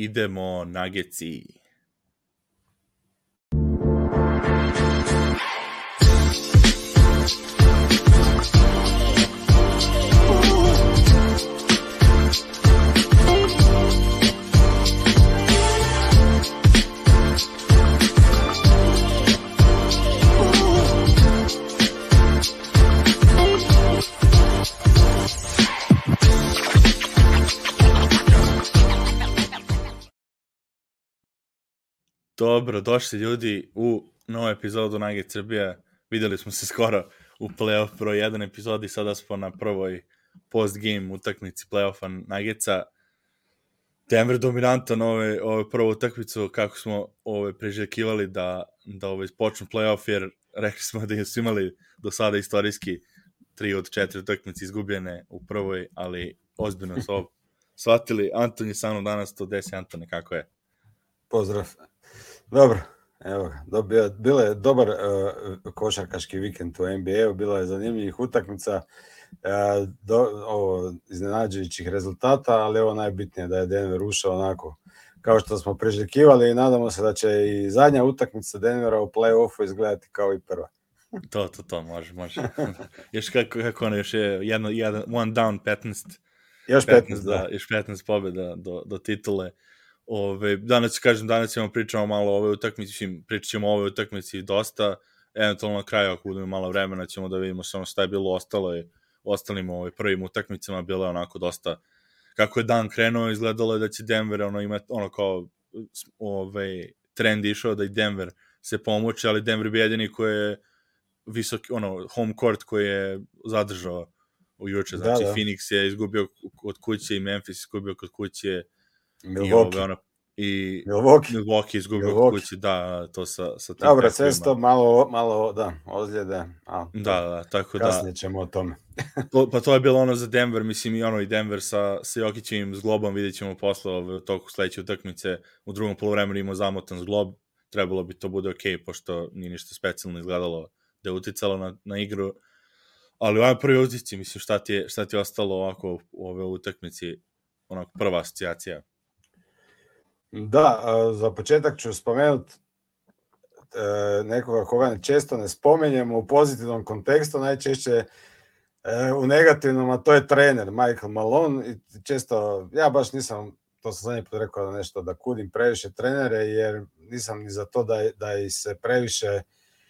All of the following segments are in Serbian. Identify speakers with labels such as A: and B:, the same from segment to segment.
A: idemo Nuggetsi. Dobro, došli ljudi u novu epizodu Nugget Srbija. Videli smo se skoro u playoff broj 1 epizodi, sada smo na prvoj post-game utakmici playoffa Nuggetsa. Denver dominantan ove prvu utakmicu, kako smo priželjkivali da počnu playoff, jer rekli smo da su imali do sada istorijski 3 od 4 utakmice izgubljene u prvoj, ali ozbiljno su ovo shvatili. Anton je sa mnom danas, to desi. Antone, kako je?
B: Pozdrav. Dobro, evo ga, bilo je dobar košarkaški vikend u NBA-u, bilo je zanimljivih utakmica, iznenađujućih rezultata, ali ovo najbitnije da je Denver ušao onako kao što smo priželjkivali i nadamo se da će i zadnja utakmica Denvera u play-offu izgledati kao i prva.
A: To, može. Još kako ono, još je one down, 15.
B: Još 15, da.
A: Još 15 pobjeda do titule. Danas ćemo pričamo malo o ovoj utakmici, pričat ćemo o ovoj utakmici dosta, eventualno na kraju ako budemo malo vremena ćemo da vidimo samo šta je bilo ostalim prvim utakmicama, bilo je onako dosta, kako je dan krenuo, izgledalo je da će Denver imati kao trend išao da i Denver se pomoći, ali Denver bi jedini koji je visok, home court koji je zadržao u juče, znači da. Phoenix je izgubio kod kuće i Memphis izgubio kod kuće,
B: Milwaukee
A: izgubio kod kući, da, to sa tim.
B: Dobro, cesto malo, da, ozljede.
A: Da, tako da.
B: Kasnije ćemo o tome.
A: Pa to je bilo za Denver, mislim i Denver sa Jokićevim zglobom, vidjet ćemo posle u toku sledeće utakmice, u drugom poluvremenu imao zamotan zglob, trebalo bi to bude okej, pošto nije ništa specijalno izgledalo da je uticalo na igru, ali u ovoj prvi utisci, mislim, šta ti je ostalo ovako u ove utakmici, onako prva asocijacija?
B: Da, za početak ću spomenuti nekoga koga često ne spomenjemo u pozitivnom kontekstu, najčešće u negativnom, a to je trener Michael Malone. I često, ja baš nisam, to sam zadnji put rekao nešto, da kudim previše trenere, jer nisam ni za to da ih se previše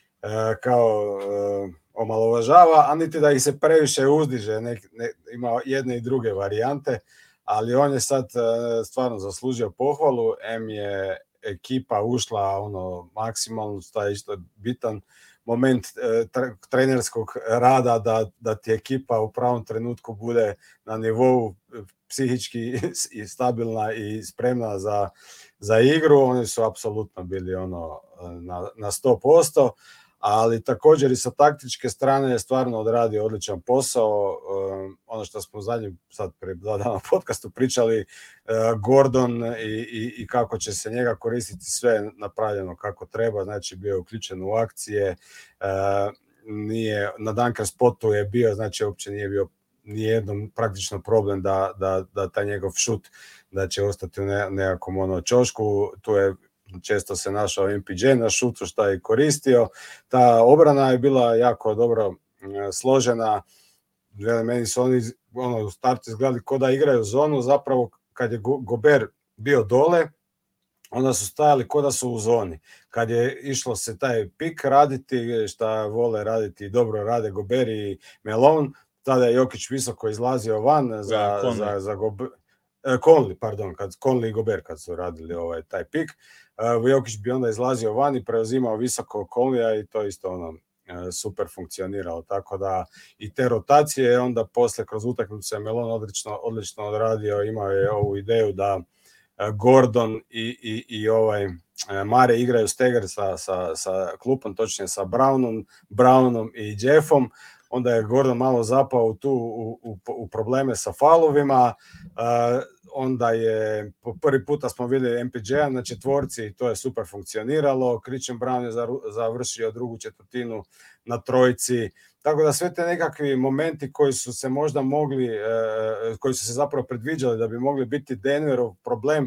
B: kao omalovažava, a niti da ih se previše uzdiže, ima jedne i druge varijante. Ali on je sad stvarno zaslužio pohvalu, je ekipa ušla maksimalno, to je isto bitan moment trenerskog rada, da ti ekipa u pravom trenutku bude na nivou psihički i stabilna i spremna za igru. Oni su apsolutno bili na 100%. Ali također i sa taktičke strane je stvarno odradio odličan posao. Ono što smo sad prije 2 dana u podcastu pričali, Gordon i kako će se njega koristiti, sve napravljeno kako treba, znači bio je uključen u akcije, na Dunker spotu je bio, znači uopće nije bio nijednom praktično problem da taj njegov šut da će ostati u nekakvom ćošku. Tu je često se našao MPJ na šutu, što je koristio. Ta obrana je bila jako dobro složena. Meni su oni u startu izgledali kao da igraju zonu, zapravo kad je Gober bio dole, onda su stajali kao da su u zoni. Kad je išlo se taj pik raditi, šta vole raditi i dobro rade Gober i Malone, tada je Jokić visoko izlazio van za Gober. Conley i Gober kad su radili taj pik. Jokić bi onda izlazio van i preuzimao visoko Conleya i to isto super funkcioniralo, tako da i te rotacije onda posle kroz utakmicu je Malone odlično odradio, imao je ovu ideju da Gordon i Mare igraju stagger sa klupom, točnije sa Brownom i Jeffom. Onda je Gordon malo zapao u probleme sa faulovima, onda je po prvi puta smo vidjeli MPJ-a na četvorci i to je super funkcioniralo. Christian Braun je završio drugu četvrtinu na trojci, tako da sve te nekakvi momenti koji su se možda mogli, koji su se zapravo predviđali da bi mogli biti Denverov problem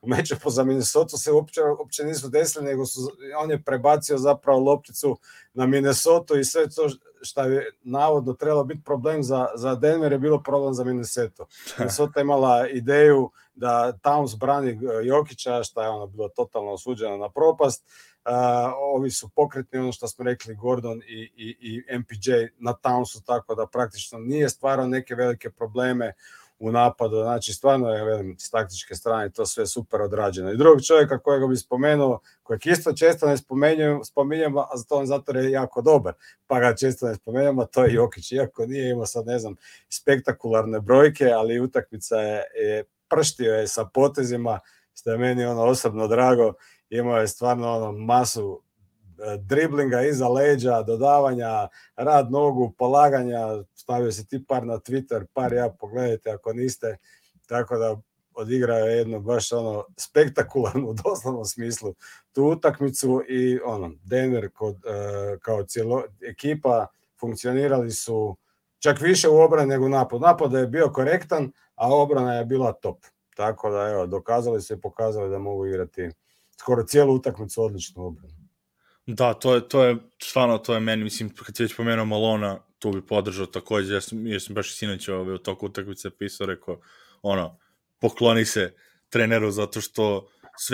B: mečepu za Minnesota se uopće nisu desili, nego on je prebacio zapravo lopticu na Minnesota i sve to što je navodno trebalo biti problem za Denver je bilo problem za Minnesota. Minnesota je imala ideju da Towns brani Jokića, što je ono bilo totalno osuđeno na propast. Ovi su pokretni, ono što smo rekli, Gordon i MPJ na Townsu, tako da praktično nije stvarao neke velike probleme u napadu. Znači, stvarno je, velim, s taktičke strane to sve super odrađeno. I drugog čovjeka kojega bi spomenuo, kojeg isto često ne spominjemo, a zato je jako dobar, pa ga često ne spomenemo, to je Jokić. Iako nije imao sad, ne znam, spektakularne brojke, ali utakmica je prštio je sa potezima, što je meni ono osobno drago. Imao je stvarno ono masu driblinga iza leđa, dodavanja, rad nogu, polaganja, stavio se ti par na Twitter, par pogledajte ako niste, tako da odigrao je jedno baš ono spektakularno u doslovnom smislu tu utakmicu i ono, Denver kao cijelo ekipa funkcionirali su čak više u obrani nego napad. Napad je bio korektan, a obrana je bila top. Tako da evo, dokazali su i pokazali da mogu igrati skoro cijelu utakmicu odličnu obranu.
A: Da, to je stvarno, to je meni, mislim, kad si već pomenuo Malona, tu bi podržao također, ja sam baš i sinoć u toku utakmice pisao, rekao, ono, pokloni se treneru zato što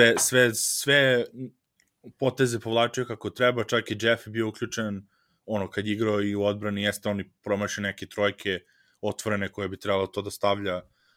A: sve poteze povlačio kako treba, čak i Jeff je bio uključen, ono, kad igrao i u odbrani, jeste oni promašili neke trojke otvorene koje bi trebalo to da stavlja,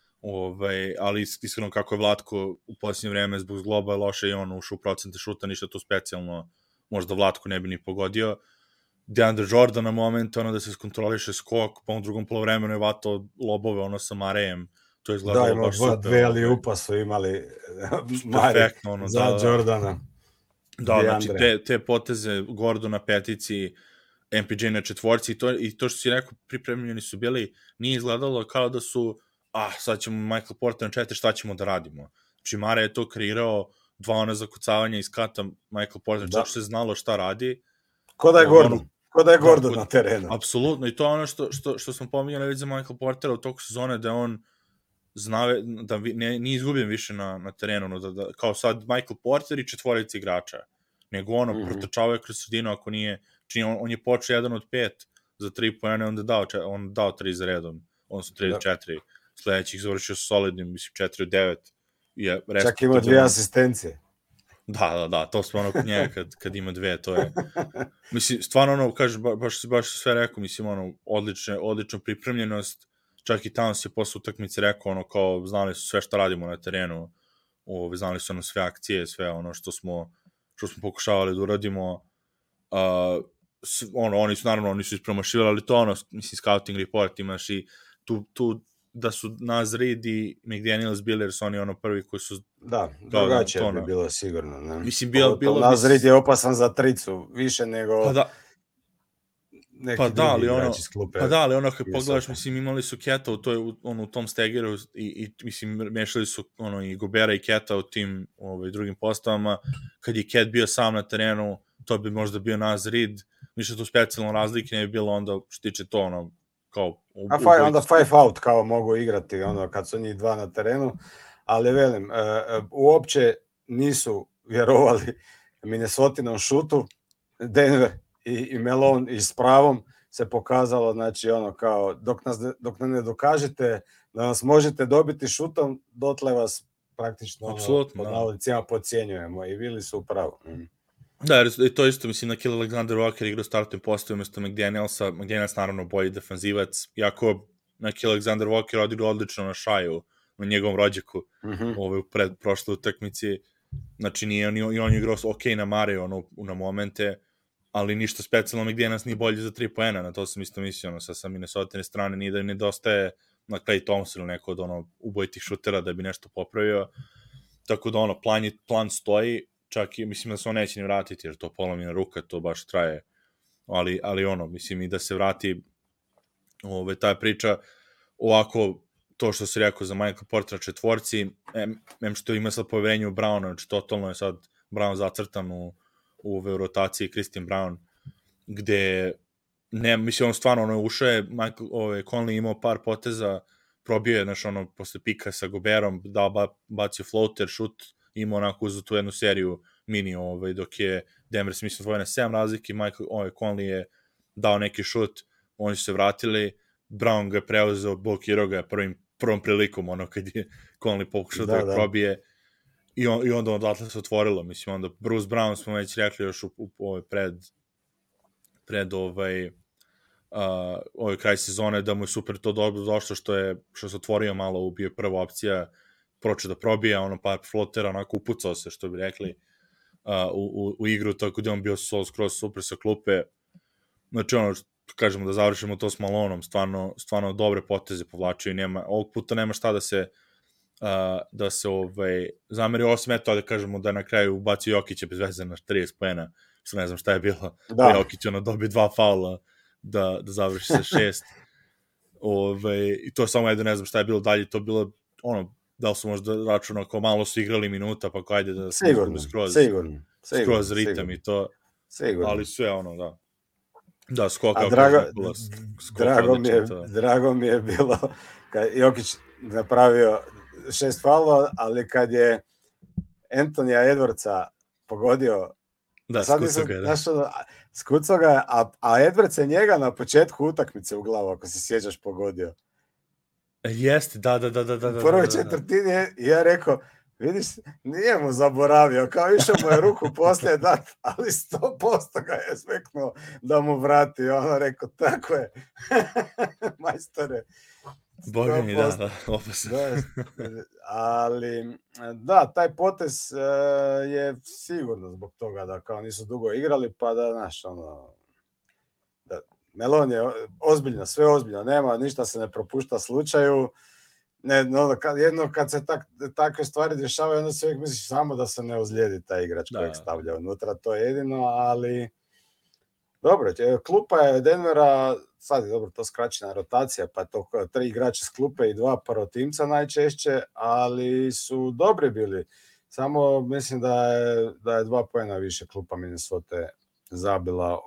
A: ali iskreno kako je Vlatko u posljednje vreme zbog zgloba je loše i on ušao u procente šuta, ništa tu specijalno možda Vlatko ne bi ni pogodio. DeAndre Jordan na moment, ono da se skontroliše skok, pa u drugom polovremenu je vatao lobove, ono sa Marejem, to je izgledalo baš super.
B: Da, ima 2 ali su imali
A: perfektno, ono,
B: za Jordana.
A: Da, znači te poteze Gordon na petici, MPJ na četvorci i to što si rekao, pripremljeni su bili, nije izgledalo kao da su sad ćemo Michael Porter na 4, šta ćemo da radimo. Znači Mare je to kreirao, 2 ona zakucavanja iz kata Michael Porter, čak se znalo šta radi.
B: Ko da je Gordon na terenu.
A: Apsolutno, i to je ono što smo pominjali već za Michael Portera u toku sezone, da on zna da nije izgubljen više na terenu, da kao sad Michael Porter i četvorica igrača, nego ono protrčavaju kroz sredinu ako nije, čini on je počeo 1 od 5 za 3 poena, onda on dao 3 za redom, odnosno 3 od 4, sledećih završio solidnim, mislim 4 od 9.
B: Čak ima 2 asistencije.
A: Da, to smo ono kod njega kad ima 2, to je, mislim, stvarno ono, kažeš, baš sve rekao, mislim, ono, odlična pripremljenost, čak i Towns je posle utakmice rekao, ono, kao, znali su sve šta radimo na terenu, znali su ono sve akcije, sve ono što smo pokušavali da uradimo, oni su ispromašivali, ali to ono, mislim, scouting report imaš i tu da su Naz Reid i McDaniels bili, jer su oni ono prvi koji su...
B: Da, drugačije bi bilo sigurno. Ne?
A: Mislim,
B: Naz Reid je opasan za tricu, više nego...
A: Pa da, ali ono kad pogledaš, mislim, imali su Keta u tom Stegeru i mislim, mešali su ono i Gobera i Keta u tim drugim postavama. Kad je Ket bio sam na terenu, to bi možda bio Naz Reid. Ništa tu specijalno razlike ne bi bilo onda što tiče to ono kao...
B: onda 5 out kao mogu igrati ono kad su njih 2 na terenu, ali velim, uopće nisu vjerovali Minnesotinom šutu, Denver i Melon i s pravom se pokazalo, znači ono kao dok ne dokažete da nas možete dobiti šutom, dotle vas praktično pod navodnicima podcjenjujemo i bili su u pravu.
A: Da, i to isto, mislim, na Kill Alexander Walker igra u startnoj postavi umjesto McDanielsa, McDaniels naravno bolji defanzivac, iako na Kill Alexander Walker odigrao odlično na Shaju, na njegovom rođaku, u prošloj utakmici, znači nije, i on je igrao ok na Mare, na momente, ali ništa specijalno, McDaniels nije bolji za 3 poena, na to sam isto mislio, sa Minnesota strane, nije da im nedostaje na Klay Thompson ili neko od ubojitih šutera da bi nešto popravio, tako da plan stoji, čak i mislim da se on neće ni vratiti, jer to polomljena ruka, to baš traje, ali mislim i da se vrati ta priča, ovako, to što si rekao za Michael Porter na četvorci, što ima sad poverenje u Browna, znači totalno je sad Brown zacrtan u rotaciji Christian Brown, gde mislim, on stvarno ušao je, Conley imao par poteza, probio je, posle pika sa Goberom, bacio floater, šut, ima onako uz tu jednu seriju mini, dok je Denver, mislim, osvojio na 7 razlike, Conley je dao neki šut, oni su se vratili, Brown ga je preuzeo, blokirao ga je prvom prilikom, kad je Conley pokušao da probije, i onda odatle se otvorilo, mislim, onda Bruce Brown smo već rekli još pred ovaj kraj sezone, da mu je super to dobro došlo što se otvorio malo, bio prva opcija, proče da probija, par flotera, onako upucao se, što bi rekli, u igru, tako da on bio skroz super sa klupe. Znači, kažemo da završimo to s Malonom, stvarno dobre poteze povlačio i ovog puta nema šta da se zameri, osim da kažemo da na kraju ubacio Jokića bez veze na 30 poena, što ne znam šta je bilo, da Jokić dobije 2 faula da završi sa 6. I to samo ne znam šta je bilo dalje, to bilo da li su možda računao kao malo su igrali minuta, pa ajde da se skroz ritam i to, ali sve da, skoka.
B: Drago mi je bilo kad Jokić napravio 6 faulova, ali kad je Antonija Edwardsa pogodio, skucao ga, a Edwards je njega na početku utakmice u glavu, ako se sjećaš, pogodio.
A: Jeste, da.
B: U prvoj četvrtini ja rekao, vidiš, nije mu zaboravio, kao išao mu je ruku poslije dat, ali 100% ga je smeknuo da mu vrati. Rekao, tako je, majstore.
A: Boga mi, da, opasno.
B: Ali, da, taj potez je sigurno zbog toga da kao nisu dugo igrali, pa da, znaš, da Melon je ozbiljno, sve ozbiljno, nema, ništa se ne propušta slučaju. Jedno kad se takve stvari dešavaju, onda se uvijek misliš samo da se ne ozlijedi taj igrač kojeg stavlja unutra, to je jedino, ali dobro, klupa je Denvera, sad je dobro, to skraćena rotacija, pa je to 3 igrača s klupe i 2 protimca najčešće, ali su dobri bili. Samo mislim da je 2 poena više klupa Minnesota zabila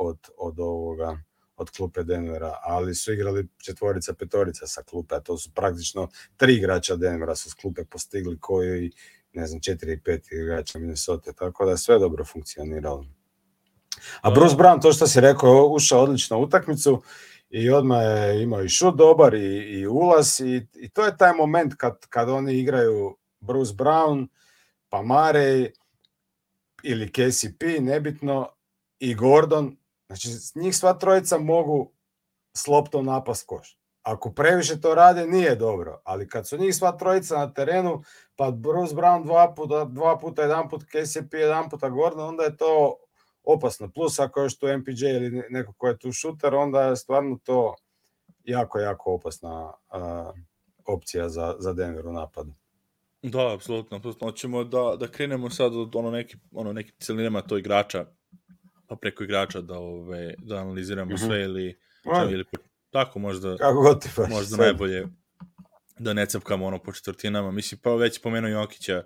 B: od klupe Denvera, ali su igrali 4, 5 sa klupe, a to su praktično 3 igrača Denvera su s klupe postigli koji, ne znam, 4 i 5 igrača Minnesota, tako da je sve dobro funkcioniralo. A Bruce Brown, to što si rekao, ušao odlično u utakmicu i odmah je imao i šut dobar i ulaz i to je taj moment kad oni igraju Bruce Brown, pa Murray ili KCP, nebitno, i Gordon. Znači, njih sva trojica mogu s loptom napast koš. Ako previše to rade, nije dobro. Ali kad su njih sva trojica na terenu, pa Bruce Brown 2 puta, jedan put KCP, jedan puta Gordon, onda je to opasno. Plus ako još tu MPJ ili neko ko je tu šuter, onda je stvarno to jako, jako opasna opcija za Denver u napadu.
A: Da, apsolutno. Hoćemo da krenemo sad od neki celinama to igrača, pa preko igrača da analiziramo sve ili tako možda najbolje da ne cepkamo po četvrtinama. Mislim, pa već pomenuo Jokića,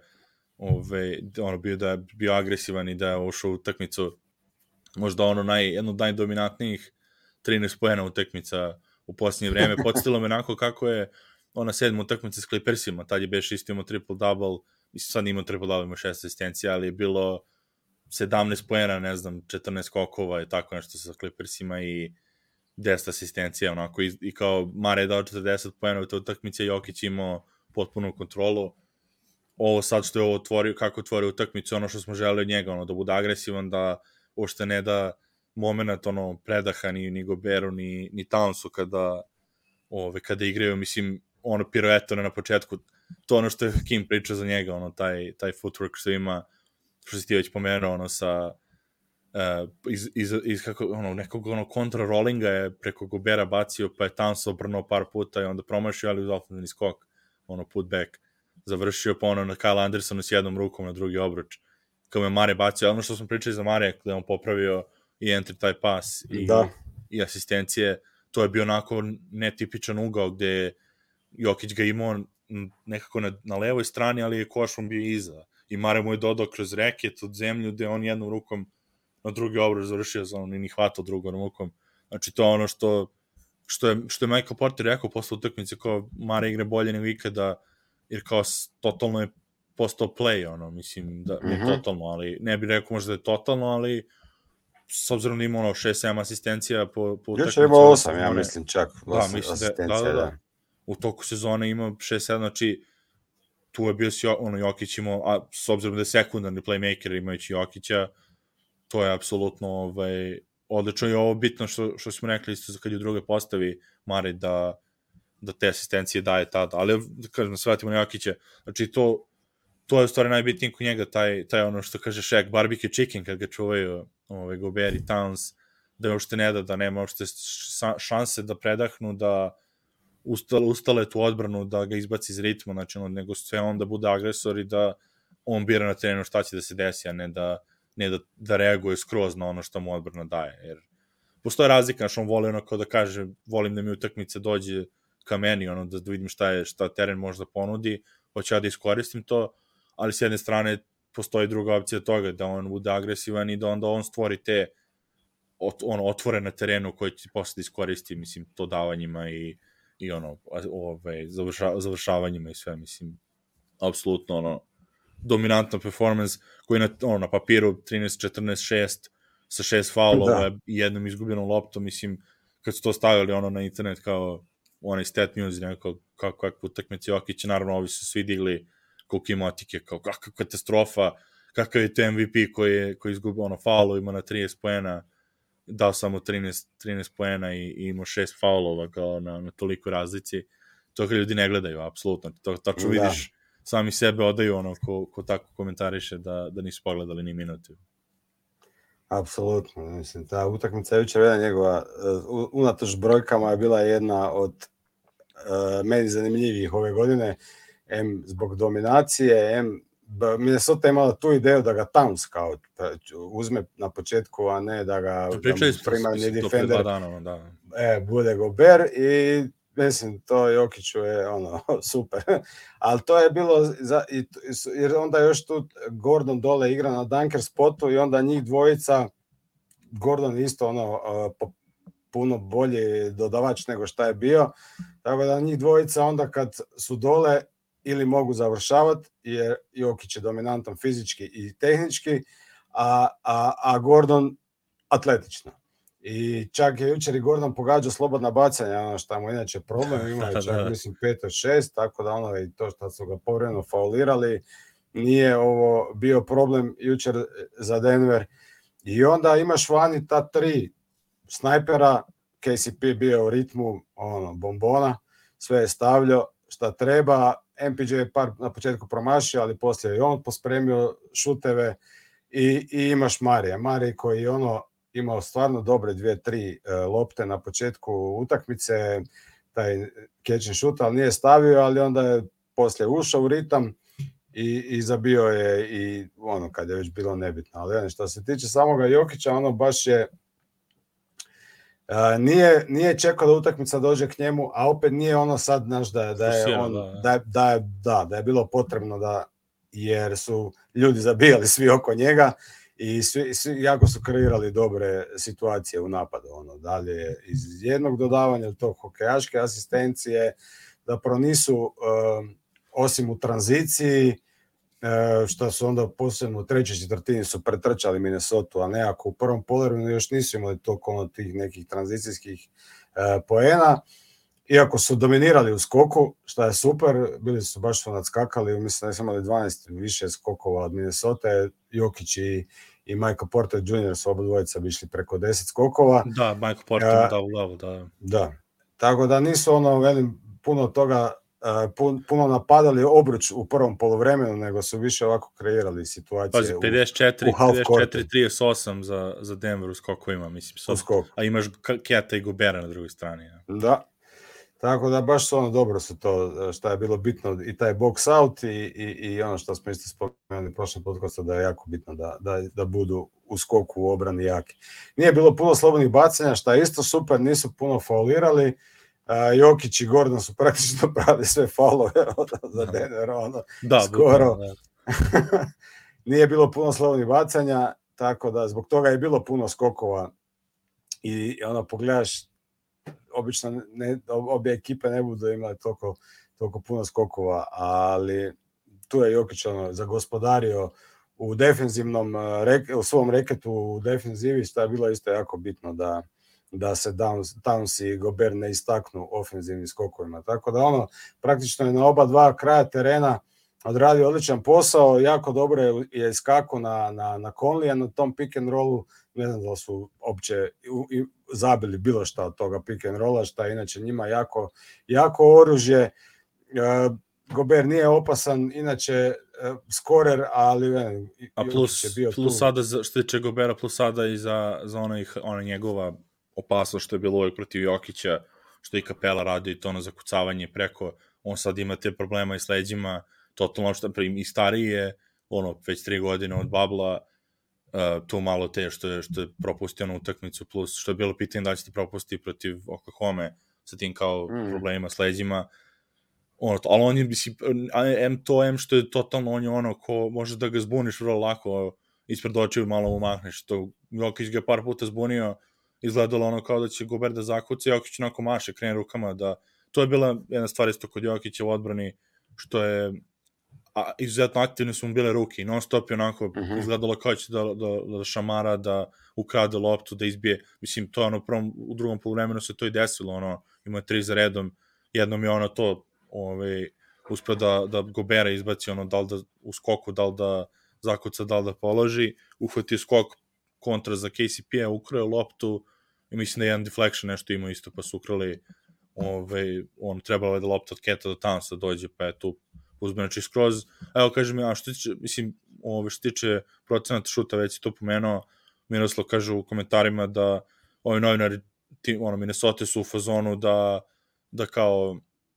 A: da je bio agresivan i da je ušao u utakmicu možda jedno od najdominantnijih 13 poena utakmica u posljednje vreme. Podsjetilo me onako kako je ona 7. utakmica s Clippersima, tad je beš isto imao triple-double, mislim sad imao triple-double, imao 6 asistencija, ali je bilo 17 poena, ne znam, 14 skokova i tako nešto sa Clippersima i 10 asistencija, onako, i kao Mare je dao 40 poena u toj utakmici, Jokić imao potpunu kontrolu. Ovo sad što je otvorio, kako otvorio utakmicu, ono što smo želeli od njega, da bude agresivan, da uopšte ne da moment predaha ni Goberu, ni Townsu kada igraju, mislim, piruetone na početku, to ono što je Kim pričao za njega, taj footwork što ima, što si ti već pomenuo, sa iz nekog kontra-rollinga je preko Gobera bacio, pa je Towns obrnuo par puta i onda promašio, ali uz ofenzivni skok, put back, završio, pa na Kyle Andersonu s jednom rukom na drugi obruč, kao je Mare bacio, ono što smo pričali za Mare, da je on popravio i entry taj pas i asistencije, to je bio onako netipičan ugao gde Jokić ga imao nekako na levoj strani, ali je košom bio iza. I Mare mu je dodao kroz reket od zemlju gde on jednom rukom na drugi obruč završio za ni hvatao drugom rukom. Znači to je ono što je Michael Porter rekao posle utakmice, kao Mare igre bolje nego ikada, jer kao totalno je postao play, ono, mislim, da ne totalno, ali ne bih rekao možda da je totalno, ali s obzirom da ima ono 6-7 asistencija po utakmici.
B: Jučer ima 8, ja mislim čak,
A: da, mislim
B: asistencija, da.
A: U toku sezone ima 6-7, znači tu je bio ono Jokić imao, a s obzirom da je sekundarni playmaker imajući Jokića, to je apsolutno odlično i ovo bitno što smo rekli isto kad je u drugoj postavi Mare da te asistencije daje tada, ali da kažem, svratimo na Jokića, znači to je u stvari najbitnije kod njega, taj ono što kaže Shaq, barbecue chicken, kad ga čuvaju Gobert i Towns, da je uopšte ne da nema uopšte šanse da predahnu, da ustale tu odbranu, da ga izbaci iz ritma, znači nego sve on da bude agresor i da on bira na terenu šta će da se desi, a ne da reaguje skroz na ono što mu odbrana daje, jer postoje razlika, znači on voli ono kao da kaže, volim da mi utakmica dođe ka meni, ono da vidim šta teren može da ponudi, hoće ja da iskoristim to, ali s jedne strane postoji druga opcija toga, da on bude agresivan i da onda on stvori te otvore na terenu koje će posle da iskoristi, mislim, to davanjima i ono, završavanjima i sve, mislim, apsolutno ono, dominantna performance koji na papiru 13-14-6 sa 6 faulova i jednom izgubljenom loptom, mislim, kad su to stavili ono na internet kao onaj stat news, kako utakmice Jokića, naravno ovi su svi digli koliko ima otike, kao kakva katastrofa, kakav je to MVP koji izgubio ono faulovima na 30 poena, dao samo 13 poena i imao 6 faulova kao na toliko razlici. To kad ljudi ne gledaju, apsolutno. To tačno vidiš, sami sebe odaju ono ko tako komentariše da nisu pogledali ni minutu.
B: Apsolutno, mislim, ta utakmica jučer jedna njegova, unatoč brojkama je bila jedna od meni zanimljivijih ove godine, zbog dominacije, Minnesota imala tu ideju da ga Towns kao uzme na početku, a ne da ga primarni defender bude Gobert i mislim, to Jokiću je ono super, ali to je bilo jer onda još tu Gordon dole igra na dunker spotu i onda njih dvojica, Gordon isto ono puno bolji dodavač nego šta je bio, tako da njih dvojica onda kad su dole ili mogu završavati, jer Jokić je dominantan fizički i tehnički, a Gordon atletično. I čak je jučer i Gordon pogađao slobodna bacanja, ono što mu inače problem, ima je čak mislim 5 od 6, tako da ono i to što su ga povremeno faulirali, nije ovo bio problem jučer za Denver. I onda imaš vani ta 3 snajpera, KCP bio u ritmu bombona, sve je stavljao šta treba, MPJ je par na početku promašio, ali poslije je on pospremio šuteve i imaš Mari koji imao stvarno dobre 2-3 lopte na početku utakmice, taj catch and shoot, ali nije stavio, ali onda je poslije ušao u ritam i zabio je i kad je već bilo nebitno. Ali što se tiče samoga Jokića, baš je nije čekao da utakmica dođe k njemu, a opet nije sad, znaš, da je bilo potrebno jer su ljudi zabijali svi oko njega i svi jako su kreirali dobre situacije u napadu, dalje iz jednog dodavanja tog hokejaške asistencije, da nisu osim u tranziciji, što su onda posebno u trećoj četvrtini su pretrčali Minnesota, a nekako u prvom poluvremenu još nisu imali toliko tih nekih tranzicijskih poena, iako su dominirali u skoku, što je super, bili su baš nadskakali, mislim da su imali 12 više skokova od Minnesota, Jokić i Michael Porter Jr. su oba dvojica bi išli preko 10 skokova.
A: Da, Michael Porter dao u glavu, da.
B: Da, tako da nisu puno toga puno napadali obruč u prvom poluvremenu, nego su više ovako kreirali situacije.
A: Pazi, 54-38 za Denver u skokovima, mislim. A imaš Keta i Gobera na drugoj strani. Ja.
B: Da, tako da baš su dobro su to, što je bilo bitno, i taj box out i ono što smo isto spomenuli prošle podcaste, da je jako bitno da budu u skoku u obrani jaki. Nije bilo puno slobodnih bacanja, što je isto super, nisu puno faulirali. Jokić i Gordon su praktično pravili sve faulove za Denver, skoro. Nije bilo puno slobodnih bacanja, tako da zbog toga je bilo puno skokova i pogledaš, obično obje ekipe ne budu imali toliko puno skokova, ali tu je Jokić zagospodario u defenzivnom, u svom reketu u defenzivi, što je bilo isto jako bitno da se Towns i Gobert ne istaknu ofenzivnim skokovima. Tako da praktično je na oba dva kraja terena odradio odličan posao, jako dobro je iskakao na Conleya na tom pick and rollu. Ne znam da su uopće zabili bilo šta od toga pick and rolla, šta je inače njima jako oružje. Gobert nije opasan, inače skorer, ali
A: a plus sada što tiče Gobera, plus sada i za ona njegova opasnost što je bilo uvijek protiv Jokića, što je Kapela radio i to zakucavanje preko, on sad ima te problema i s leđima, totalno što i stariji je, već 3 godine od babla, to malo te što je propustio na utakmicu, plus što je bilo pitanje da će ti propustiti protiv Oklahoma sa tim kao problemima s leđima, ali on je, mislim, što je totalno, on je ko može da ga zbuniš vrlo lako, ispred očiju malo mu mahneš, to Jokić ga par puta zbunio, izgledalo kao da će Gobert da zakuca, Jokić onako maše, krene rukama, to je bila jedna stvar isto kod Jokića u odbrani, što je izuzetno aktivne su mu bile ruke, non stop je onako izgledalo kao će da šamara, da ukrade loptu, da izbije, mislim, to je u drugom poluvremenu se to i desilo, ima 3 za redom, jednom je to uspeo da Gobera izbaci, da li da u skoku, da li da zakuca, da li da položi, uhvatio skok kontra za KCP-a, ukrao loptu i mislim da je jedan deflection nešto imao isto, pa su ukrali, trebalo je da lopta od Keta do Townsa dođe, pa je tu uzmeo, znači skroz, evo kažem, a što tiče, mislim, što tiče procenata šuta, već je to pomenuo, Miroslav kaže u komentarima da ovi novinari Minnesota su u fazonu da kao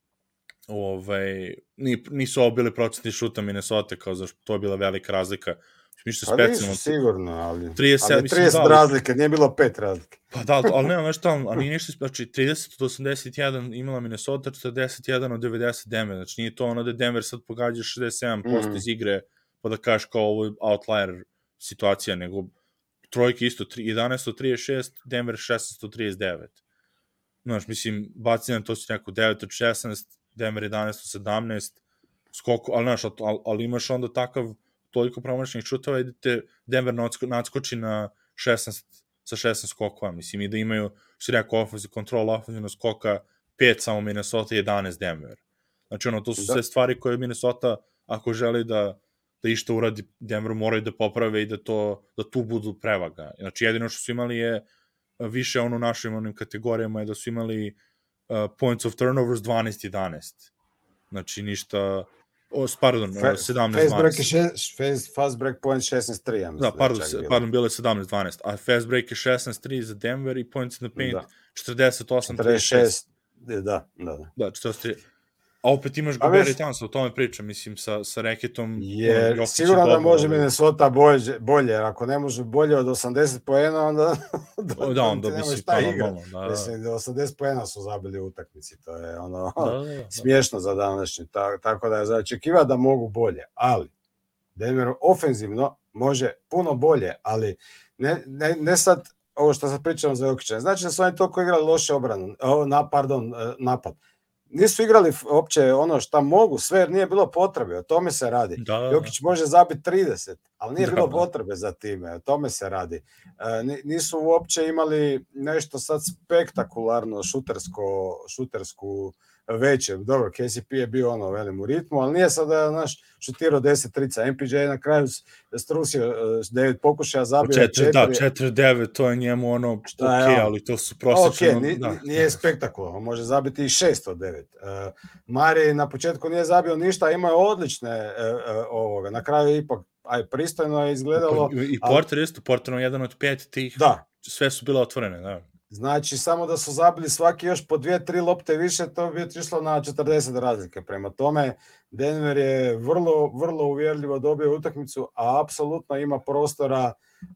A: nisu ovo bili procentni šuta Minnesota, kao zašto to je bila velika razlika. Ništa specijalno.
B: Nisu sigurno, ali
A: 30
B: razlike, nije bilo 5 razlike.
A: Pa da, ali nema nešto, ali nije ništa, znači 30 od 81 imala Minnesota, 41 od 90 Denver, znači nije to da Denver sad pogađa 67% iz igre, pa da kažeš kao ovo outlier situacija, nego trojke isto, 11 od 36, Denver 16 od 39. Znaš, mislim, bacina to si neko 9 od 16, Denver 11 od 17, skoku, ali znaš, ali imaš onda takav toliko promašenih šutova i da te Denver nadskoči na 16 sa 16 skokova, mislim, i da imaju, što je rekao, kontrol ofenzivnog skoka 5 samo Minnesota i 11 Denver. Znači, to su sve stvari koje Minnesota, ako želi da išta uradi, Denveru moraju da poprave i da tu budu prevaga. Znači, jedino što su imali je više u našim onim kategorijama je da su imali points of turnovers 12-11. Znači, ništa... Pardon,
B: 17-12. Fast break point 16-3, ja mislim.
A: Da, pardon, bilo je 17-12. A fast break je 16-3 za Denver i points in the paint 48-36.
B: Da.
A: Da, 43. A opet imaš Gobert i Towns, o tome pričam, mislim, sa reketom.
B: Sigurno da može Minnesota bolje, jer ako ne može bolje od 80 poena, onda
A: nemaš
B: šta igra. Mislim, 80 poena su zabili u utakmici, to je smiješno za današnji, tako da je za očekivati da mogu bolje, ali Denver ofenzivno može puno bolje, ali ne sad ovo što sad pričamo za Jokića, znači da su oni toliko igrali loše napad. Nisu igrali uopće ono šta mogu, sve jer nije bilo potrebe, o tome se radi. Jokić može zabiti 30, ali nije bilo potrebe za time, o tome se radi. Nisu uopće imali nešto sad spektakularno šutersku veće. Dobro, KCP je bio velim u ritmu, ali nije sada šutirao 10 trica. MPJ je na kraju strusio 9 pokušaja, zabio 4.
A: Da, 4-9, to je njemu ali to su prosječno...
B: Nije spektakularno, može zabiti i 6 od 9. Mari na početku nije zabio ništa, imao je odlične ovoga. Na kraju ipak pristojno je izgledalo.
A: I Porter isto, Porter jedan od 5 tih.
B: Da.
A: Sve su bile otvorene, da.
B: Znači, samo da su zabili svaki još po 2-3 lopte više, to bi otišlo na 40 razlike. Prema tome, Denver je vrlo, vrlo uvjerljivo dobio utakmicu, a apsolutno ima prostora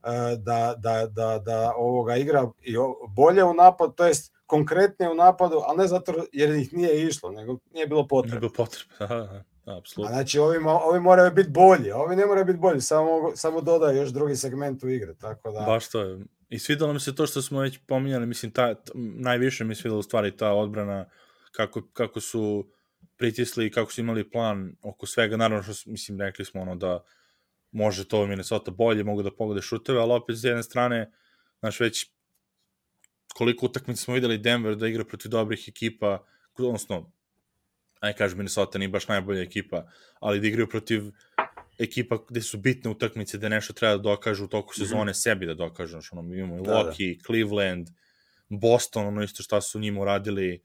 B: da ovoga igra i bolje u napadu, to jest konkretnije u napadu, ali ne zato jer ih nije išlo, nego nije bilo potrebe.
A: Nije bilo potrebe, apsolutno.
B: Znači, ovi moraju biti bolji, ovi ne moraju biti bolji, samo dodaju još drugi segment u igre, tako da...
A: Baš to je. I svidalo mi se to što smo već pominjali, mislim, najviše mi svidalo u stvari ta odbrana, kako su pritisli i kako su imali plan oko svega, naravno što, mislim, rekli smo ono da može to Minnesota bolje, mogu da pogode šuteve, ali opet s jedne strane, znaš, već koliko utakmica smo videli Denver da igra protiv dobrih ekipa, odnosno, aj kažem, Minnesota nije baš najbolja ekipa, ali da igraju protiv ekipa gde su bitne utakmice, gde nešto treba da dokažu u toku sezone sebi da dokažu, znači, ono, mi imamo i Milwaukee, Cleveland, Boston, ono isto šta su njima uradili,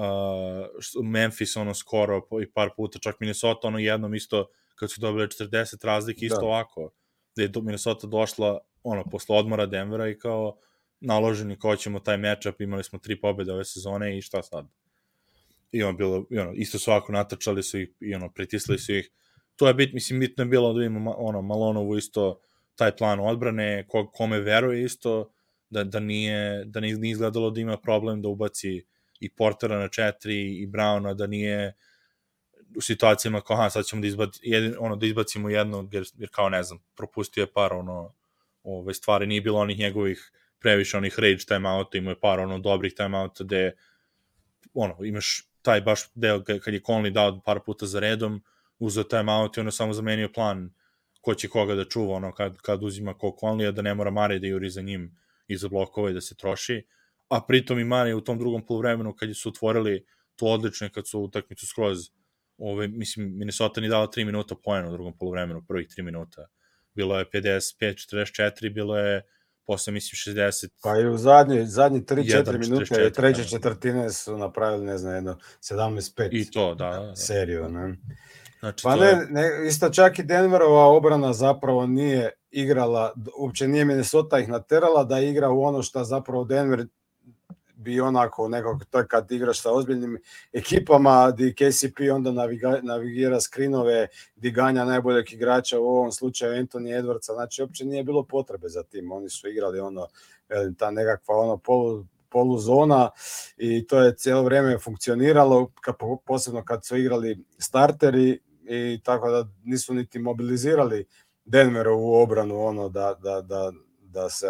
A: Memphis, ono, skoro i par puta, čak Minnesota, ono, jednom isto, kad su dobili 40 razlike, isto ovako, gde je Minnesota došla, ono, posle odmora Denvera i kao naloženi ko ćemo taj matchup, imali smo 3 pobjede ove sezone i šta sad? I ono, bilo, isto su ovako natrčali su ih i ono, pritisli su ih. To je bitno je bilo da imamo ono, Malonovu isto taj plan odbrane, kome veruje isto, da nije izgledalo da ima problem da ubaci i Portera na 4 i Browna, da nije u situacijama kao, sad ćemo da izbacimo jednog, jer kao, ne znam, propustio je par ove stvari, nije bilo onih njegovih previše onih rage timeouta, imao je par dobrih timeouta gde imaš taj baš deo kad je Conley dao par puta za redom, uzeo timeout i samo zamenio plan ko će koga da čuva, kad uzima ko Conley, da ne mora Mare da juri za njim iza blokova i da se troši, a pritom i Mare u tom drugom poluvremenu kad su otvorili to odlično, kad su utakmicu skroz mislim, Minnesota ni dala 3 minuta poena u drugom poluvremenu, prvih 3 minuta. Bilo je 55-44, bilo je posle, mislim, 60...
B: Pa i u zadnji 3-4 minute, treće četvrtine su napravili, ne znam, jedno 17-5.
A: I to, da.
B: Seriju, ne?
A: Znači,
B: pa isto čak i Denverova obrana zapravo nije igrala, uopće nije Minnesota ih naterala da igra u ono što zapravo Denver bi onako nekako, to je kad igraš sa ozbiljnim ekipama, di KCP onda navigira skrinove, di ganja najboljeg igrača, u ovom slučaju Anthony Edwardsa, znači uopće nije bilo potrebe za tim, oni su igrali ta nekakva poluzona i to je cijelo vrijeme funkcioniralo, posebno kad su igrali starteri i tako da nisu niti mobilizirali Denverovu obranu da se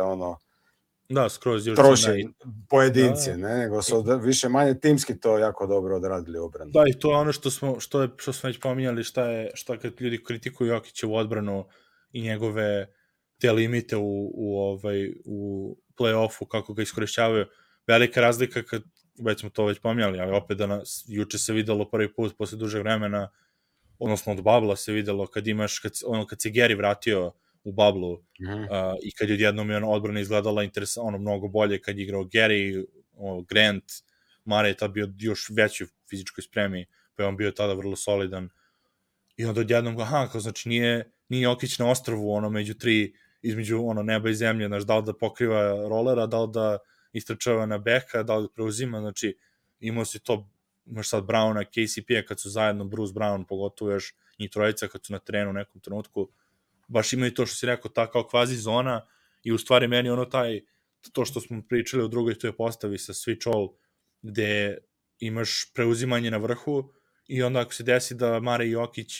A: skroz
B: troši pojedinci, nego su više manje timski to jako dobro odradili obranu.
A: Da, i to je ono što smo već pominjali, šta kad ljudi kritikuju Jokićevu odbranu i njegove te limite u play-offu, kako ga iskorišćavaju. Velika razlika, već smo to već pominjali, ali opet juče se videlo prvi put posle dužeg vremena, odnosno od babla se videlo kad se Gary vratio u bablu i kad je odjednom odbrana izgledala mnogo bolje kad je igrao Gary, Grant, Mare je tad bio još veći u fizičkoj spremi, pa je on bio tada vrlo solidan. I onda odjednom znači nije Jokić na ostrvu, među 3, između neba i zemlje, da li da pokriva rolera, da li da istračava na beka, da li da preuzima, znači imao si to, imaš sad Browna, KCP-a kad su zajedno, Bruce Brown, pogotovo još njih trojica kad su na terenu u nekom trenutku, baš imaju to što si rekao, ta kao kvazi zona i u stvari meni to što smo pričali u drugoj toj postavi sa switch all, gde imaš preuzimanje na vrhu i onda ako se desi da Mare i Jokić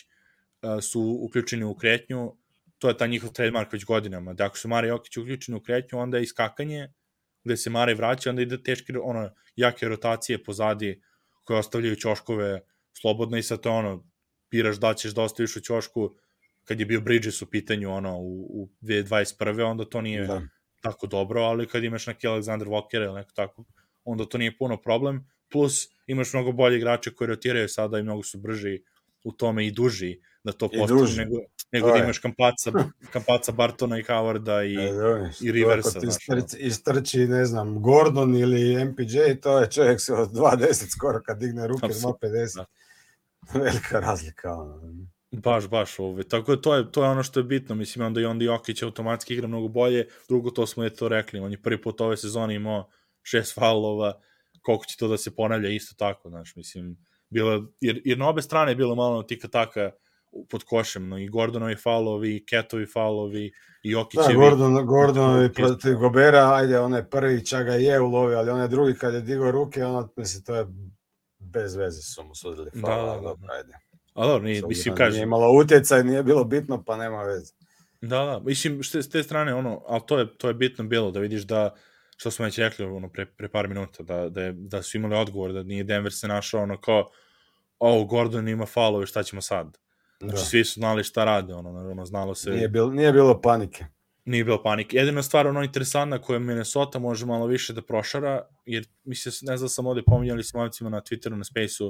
A: su uključeni u kretnju, to je ta njihov trademark već godinama, da ako su Mare i Jokić uključeni u kretnju, onda je iskakanje, gde se Mare vraća, onda ide teške, jake rotacije pozadi, koje ostavljaju ćoškove slobodno i sad to biraš da ćeš da ostaviš u ćošku, kad je bio Bridges u pitanju u 2021. onda to nije tako dobro, ali kad imaš neki Alexander Walker ili neko tako, onda to nije puno problem, plus imaš mnogo bolje igrače koji rotiraju sada i mnogo su brži u tome i duži da to postane, nego da imaš Kampaca, Bartona i Howarda i Riversa.
B: Istrči, ne znam, Gordon ili MPJ, to je čovjek se od 2.10 skoro kad digne ruke 2.50. Velika razlika.
A: Baš, tako da to je ono što je bitno, mislim, onda Jokić automatski igra mnogo bolje, drugo to smo rekli, on je prvi put ove sezone imao 6 faulova, koliko će to da se ponavlja isto tako, znaš, mislim, jer na obe strane je bilo malo tika-taka pod košem, no, i Gordonovi faulovi, i Ketovi faulovi, i Jokićevi.
B: Da, Gordonovi protiv Gobera, ajde, onaj prvi čak ga je ulovio, ali onaj drugi kad je digao ruke, mislim, to je bez veze su mu sudili faul, ajde.
A: Ali dobro, mislim, kažem.
B: Nije imalo utjecaj, nije bilo bitno, pa nema veze.
A: Da, mislim, s te strane, ali to je bitno bilo, da vidiš da, što smo već rekli pre par minuta, da su imali odgovor, da nije Denver se našao kao Gordon ima faulove, šta ćemo sad? Znači, svi su znali šta rade, znalo se...
B: Nije bilo panike.
A: Nije bilo panike. Jedina stvar, interesantna koja Minnesota može malo više da prošara, jer, mislim, ne znam, sam ovde pominjali s mojicima na Twitteru, na Spaceu,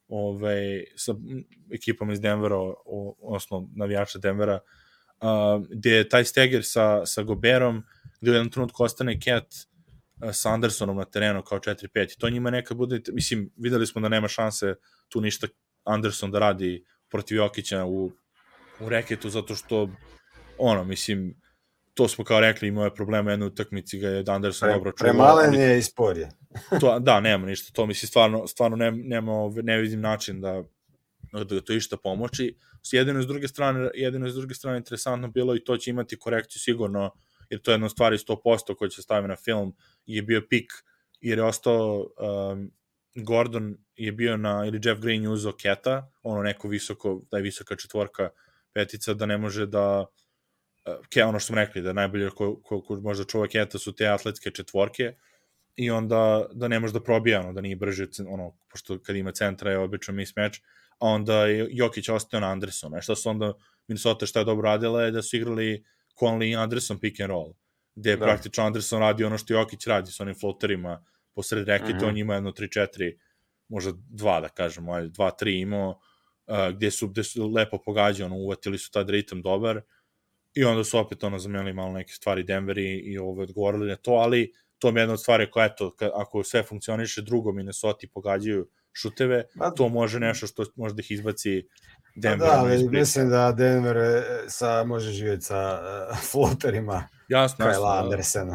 A: sa ekipom iz Denvera, odnosno navijača Denvera, gde je taj Steger sa Goberom, gde u jednom trenutku ostane Cat sa Andersonom na terenu kao 4-5. I to njima nekad bude, mislim, videli smo da nema šanse tu ništa Anderson da radi protiv Jokića u reketu, zato što mislim, to smo kao rekli, imao je problema jednu utakmici ga je Anderson dobro čuvao.
B: Premalen je i spor je.
A: Da, nema ništa, to mislim, stvarno ne vidim način da to išta pomoći. Jedino iz druge strane interesantno bilo i to će imati korekciju sigurno, jer to je jedna stvar 100% koja će staviti na film, je bio pik, jer je ostao Gordon je bio ili Jeff Green je uzeo Keta, neko visoko, da je visoka četvorka, petica, da ne može da ono što smo rekli, da najbolje ko možda čuva Keta su te atletske četvorke i onda da ne može da probija, da nije brže, pošto kad ima centra je obično mismatch, a onda je Jokić ostao na Andersona. Šta su onda Minnesota šta je dobro radila je da su igrali Conley i Anderson pick and roll, gde je praktično Anderson radi ono što Jokić radi sa onim floaterima posred reketa, on ima 3-4, možda 2 da kažemo, 2-3 imao, gde su lepo pogađali, uvatili su tad ritam dobar i onda su opet zamenili malo neke stvari Denveri i odgovorili na to, ali to mi je jedna od stvari koja, ako sve funkcioniše, drugo Minnesota pogađaju šuteve, to može nešto što može da ih izbaci Denver.
B: Da, ali mislim da Denver može živjeti sa floaterima Kyle Andersona.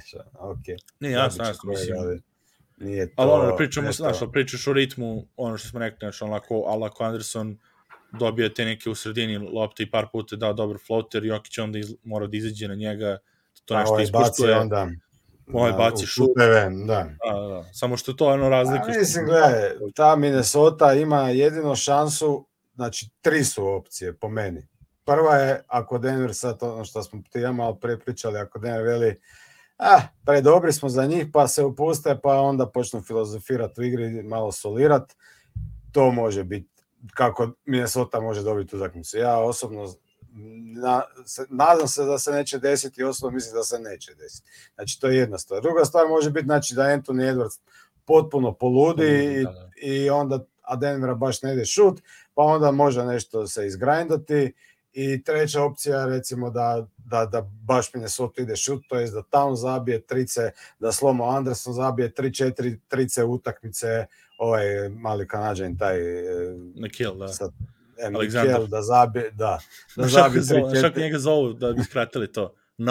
A: Ne, jasno, mislim. Ali pričaš o ritmu, ono što smo rekli, ako Anderson dobije te neke u sredini lopte i par puta dao dobar floater, Jokić onda mora da izađe na njega, to nešto ispuštuje. Baci šuteve,
B: da.
A: Samo što to je razlika.
B: Mislim, gledaj, ta Minnesota ima jedino šansu, znači 3 su opcije po meni. Prva je, ako Denver sad, ono što smo ti ja malo pre pričali, ako Denver veli, predobri smo za njih, pa se upuste, pa onda počnu filozofirati u igri, malo solirati, to može biti kako Minnesota može dobiti utakmicu. Ja osobno nadam se da se neće desiti i osobno mislim da se neće desiti. Znači, to je jedna stvar. Druga stvar može biti, znači, da Anthony Edwards potpuno poludi i onda, a Denvera baš ne ide šut, pa onda može nešto se izgrindati. I treća opcija, recimo, da baš Minnesota ide šut, to je da Town zabije trice, da Slomo Anderson zabije 3-4 trice utakmice, ovaj mali Kanadžan, taj
A: Nikhil, da.
B: Nikhil, da zabije 3-4.
A: Čak njega zovu da bi skratili to.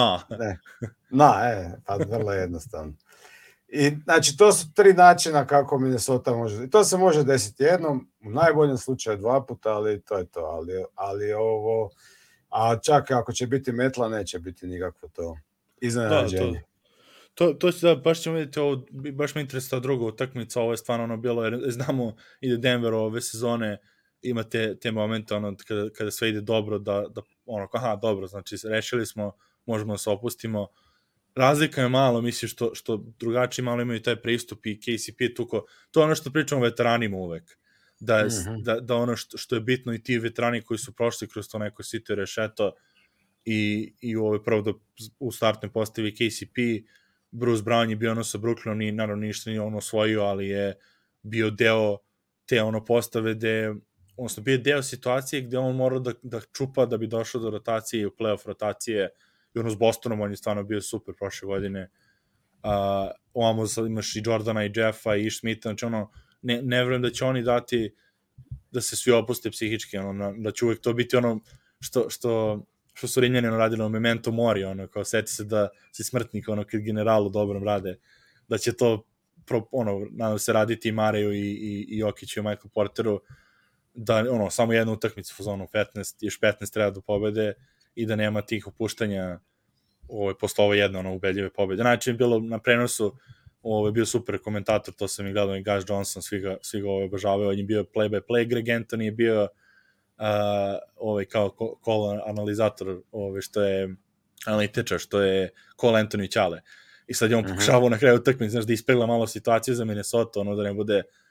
B: Pa vrlo jednostavno. I, znači, to su 3 načina kako Minnesota može. I to se može desiti jednom, u najboljem slučaju 2 puta, ali to je to. Ali ovo, a čak ako će biti metla, neće biti nikakvo to iznenađenje.
A: To će baš ćemo vidjeti ovo, baš me interesuje druga utakmica, ovo je stvarno bilo, jer znamo ide Denver ove sezone, ima te momente kada sve ide dobro, da dobro, znači rešili smo, možemo da se opustimo. Razlika je malo, mislim, što drugačiji malo imaju taj pristup i KCP tuko. To je ono što pričamo veteranima uvek. Da ono što je bitno i ti veterani koji su prošli kroz to neko sito i rešeto i prvo da u startnoj postavi KCP, Bruce Brown je bio sa Brooklynom i naravno ništa nije osvojio, ali je bio deo te postave odnosno bio deo situacije gde on morao da čupa da bi došao do rotacije i u playoff rotacije. I s Bostonom on je stvarno bio super prošle godine. Ovamo sad imaš i Jordana i Jeffa i Smitha, znači ne vjerujem da će oni dati da se svi opuste psihički, da će uvek to biti što su Rimljani radili Memento Mori, kao seti se da si smrtnik, kad generalu dobrom rade, da će to nadam se raditi i Mareju i Jokiću i Michael Porteru, da samo jednu utakmicu u zonu 15, još 15 treba do pobede i da nema tih opuštanja posle ovo jedno ubedljive pobede. Znači je bilo na prenosu, bio super komentator, to sam i gledao i Gus Johnson, svi ga obožavaju, on je bio play-by-play, Greg Anthony je bio kao call analizator, što je analitičar, što je Cole Anthony Ćale. I sad je on pokušavao na kraju utakmice, da ispegla malo situaciju za Minnesota, da ne bude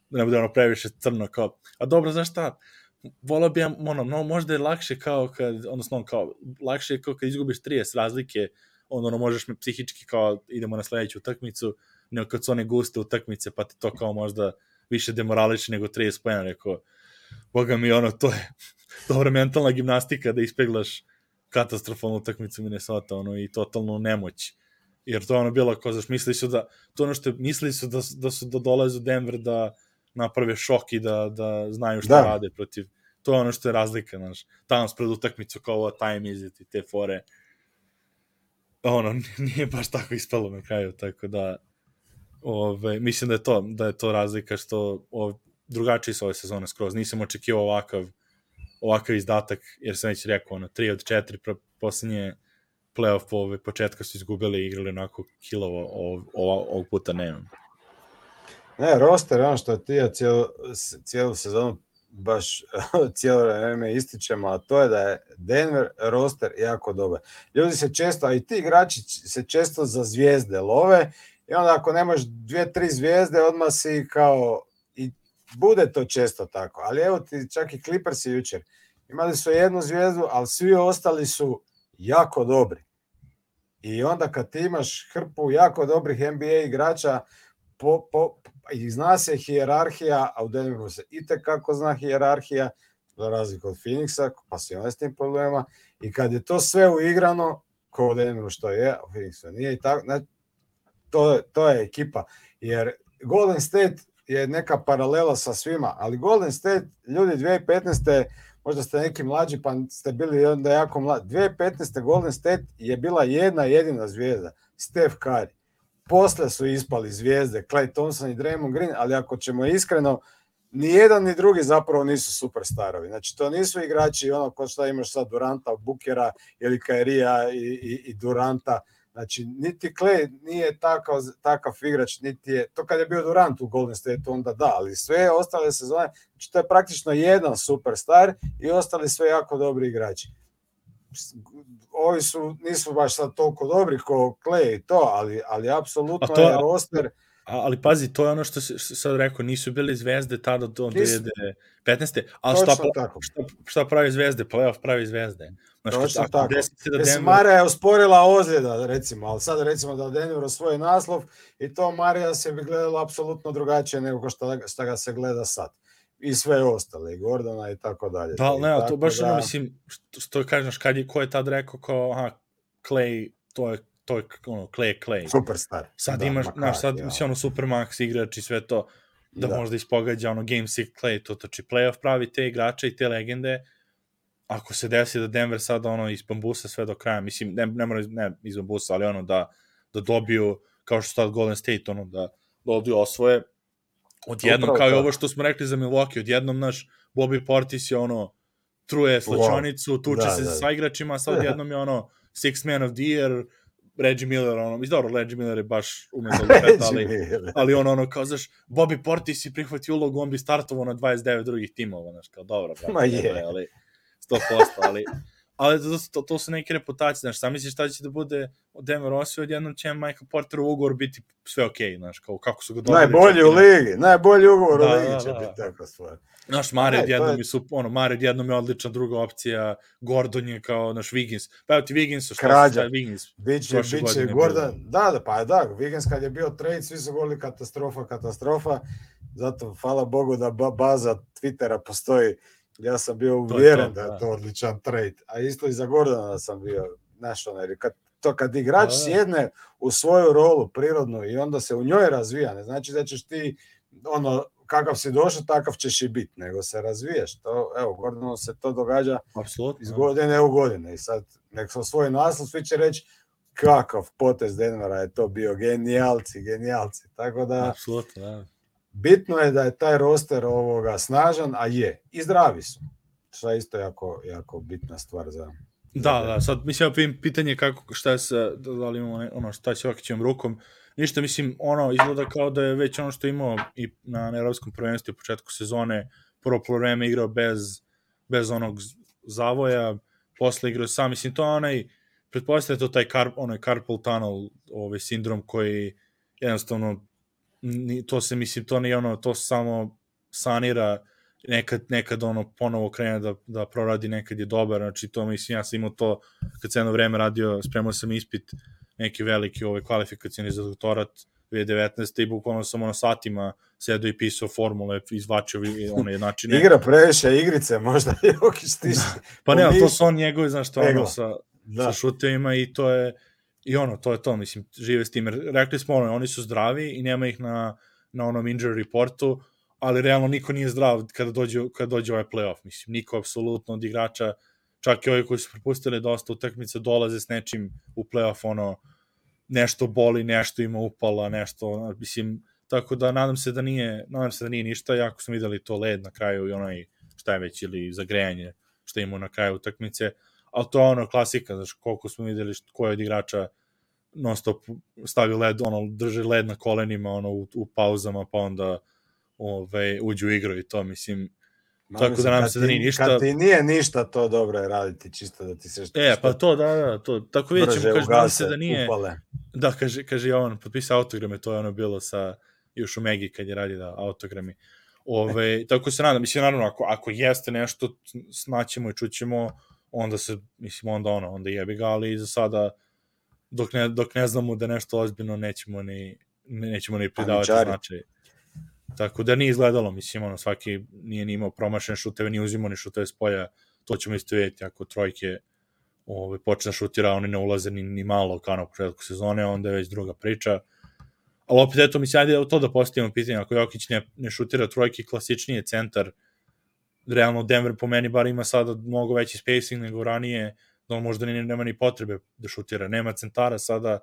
A: da ne bude ono previše crno kao, a dobro, znaš šta, volao bi ono, no, možda je lakše kao kad, odnosno kao, lakše je kao kad izgubiš 30 razlike, onda ono možeš me psihički kao idemo na sledeću utakmicu, nego kad su one guste utakmice, pa te to kao možda više demorališe nego 30 pojena, rekao, boga mi, ono, to je dobra mentalna gimnastika da ispeglaš katastrofalnu utakmicu Minnesota, ono, i totalnu nemoć. Jer to je ono bilo, kao, znaš, mislili su da, to ono što mislili su da su da dolaze u Denver da naprave šok i da znaju šta rade protiv, to je ono što je razlika, znaš, tamo pred utakmicu kao ovo time is it i te fore, ono, nije baš tako ispalo na kraju, tako da mislim da je to razlika što drugačiji su ove sezone skroz, nisam očekivao ovakav izdatak, jer sam već rekao, ono, 3 od 4 poslednje playoff početka su izgubili i igrali onako kilovo, ovog puta nemam.
B: Ne, roster, ono što ti ja cijelu sezonu baš cijelo vreme ističemo, a to je da je Denver roster jako dobar. Ljudi se često, a i ti igrači se često za zvijezde love i onda ako nemaš 2-3 zvijezde, odmah si kao, i bude to često tako, ali evo ti čak i Clippersi jučer imali su jednu zvijezdu, ali svi ostali su jako dobri. I onda kad ti imaš hrpu jako dobrih NBA igrača, i zna se hijerarhija, a u Denveru se itekako zna hijerarhija, za razliku od Phoenixa, pa su imali s tim problema, i kad je to sve uigrano, ko u Denveru što je, a u Phoenixu nije i tako, znači, to je ekipa, jer Golden State je neka paralela sa svima, ali Golden State, ljudi 2015. možda ste neki mlađi, pa ste bili onda jako mlađi. 2015. Golden State je bila jedna jedina zvijezda, Steph Curry. Posle su ispali zvijezde, Klay Thompson i Draymond Green, ali ako ćemo iskreno, ni jedan ni drugi zapravo nisu superstarovi. Znači, to nisu igrači ono ko šta imaš sad Duranta, Bookera ili Kyrieja i Duranta. Znači, niti Klay nije takav igrač, niti je, to kad je bio Durant u Golden State, onda da, ali sve ostale sezone, znači to je praktično jedan superstar i ostali sve jako dobri igrači. Ovi nisu baš sad toliko dobri kao Klay i to, ali apsolutno je roster.
A: Ali pazi, to je ono što si sad rekao, nisu bili zvezde tada do 2015. Ali šta pravi zvezde? Playoff pravi zvezde.
B: Točno tako. Marija je usporila ozljeda, recimo, ali sad recimo da Denver osvoji naslov i to Marija se bi gledalo apsolutno drugačije nego što ga se gleda sad. I sve ostale, i Gordona i tako dalje.
A: Da, ne, to baš ono, mislim, što kažeš, ko je tad rekao kao, Klay, to je ono, Klay.
B: Superstar.
A: Sad imaš, sad si ono Supermax igrač i sve to, da možda ispogađa ono Game 6 Klay, to toči playoff pravi te igrače i te legende, ako se desi da Denver sada ono iz bambusa sve do kraja, mislim, ne iz bambusa, ali ono da dobiju, kao što sad Golden State, ono da dobiju osvoje, odjednom, kao i ovo što smo rekli za Milwaukee, odjednom naš Bobby Portis je ono, truje slačonicu, tuče se sa igračima, sad odjednom je ono, Sixth Man of the Year, Reggie Miller, ono, dobro, Reggie Miller je baš umezao lupet, ali ono, kao, znaš, Bobby Portis si prihvati ulogu, on bi startovao na 29 drugih timova, znaš, kao, dobro, ali 100%, ali to su neke reputacije, znaš, sam misliš šta će da bude od Denver osvoj, odjednom će Michael Porter u ugovor biti sve okej, znaš, kao kako su ga dobili.
B: Najbolji ugovor u ligi će biti tako stvar.
A: Znaš, Mare jednom je odlična druga opcija, Gordon je kao naš Wiggins, pa evo ti Wigginsu, šta je Wiggins?
B: Biće Gordon, da, Wiggins kad je bio trade, svi su govorili katastrofa, zato hvala Bogu da baza Twittera postoji. Ja sam bio uvjeren da je to odličan trade, a isto i za Gordona sam bio, znaš, jer kad igrač sjedne u svoju rolu prirodnu i onda se u njoj razvija, ne znači da ćeš ti, ono, kakav si došao, takav ćeš i biti, nego se razviješ. Evo, Gordonu se to događa iz godine u godine i sad, nek se osvoji naslov, svi će reći kakav potez Denvera je to bio, genijalci, tako da...
A: Apsolutno, da.
B: Bitno je da je taj roster snažan, a je. I zdravi su. Što je isto jako bitna stvar za...
A: Da, sad mislim pitanje šta je sa, da li imamo ono šta je s Jokićem rukom, ništa, mislim, ono izgleda kao da je već ono što je imao i na evropskom prvenstvu u početku sezone, prvo polovreme igrao bez onog zavoja, posle igrao sam, mislim, to onaj, pretpostavljate to taj carpal tunnel sindrom koji jednostavno to se, mislim, to nije ono, to samo sanira, nekad ono ponovo krene da proradi, nekad je dobar, znači to, mislim, ja sam imao to, kad sam jedno vreme radio, spremao sam ispit, neki veliki kvalifikacijni za doktorat 2019. i bukvalno sam ono satima sedo i pisao formule, izvačio one jednačine.
B: Igra previše igrice, možda Jokić stiže.
A: Pa ne, to su on njegovi, znaš što, ono, sa šutevima i to je, i ono, to je to, mislim, žive s tim. Rekli smo, oni su zdravi i nema ih na onom injury reportu, ali realno niko nije zdrav kada dođe ovaj playoff, mislim, niko apsolutno od igrača, čak i ovi koji su propustili dosta utakmica, dolaze s nečim u playoff, ono, nešto boli, nešto ima upala, nešto, mislim, tako da nadam se da nije ništa, jako smo videli to led na kraju i onaj, šta je već, ili zagrejanje, šta ima na kraju utakmice, ali to je ono klasika, znaš, koliko smo videli koji od igrača non stop stavi led, ono, drži led na kolenima, ono, u pauzama, pa onda uđu u igru i to, mislim, tako da nam se da nije ništa.
B: Kad ti nije ništa, to dobro je raditi, čisto da ti se
A: pa to, da, to, tako vidjet ćemo, kaže, nam se da nije, upale. Da, kaže Jovan, potpisao autograme, to je ono bilo sa, još u Megi kad je radio autogrami, tako se nadam, mislim, naravno, ako jeste nešto, snaćemo i čućemo, onda se, mislim, onda jebi ga, ali za sada, dok ne znamo da nešto ozbiljno, nećemo ni pridavati značaj. Tako da nije izgledalo, mislim, ono, svaki nije ni imao promašene šuteve, ni uzimao ni šuteve s polja, to ćemo isto vidjeti, ako trojke počne šutira, oni ne ulaze ni malo kao na početku sezone, onda je već druga priča. Ali opet, eto, mislim, ajde to da postavimo pitanje, ako Jokić ne šutira trojke, klasičnije centar, realno Denver po meni bar ima sada mnogo veći spacing nego ranije, da on možda nema ni potrebe da šutira, nema centara sada,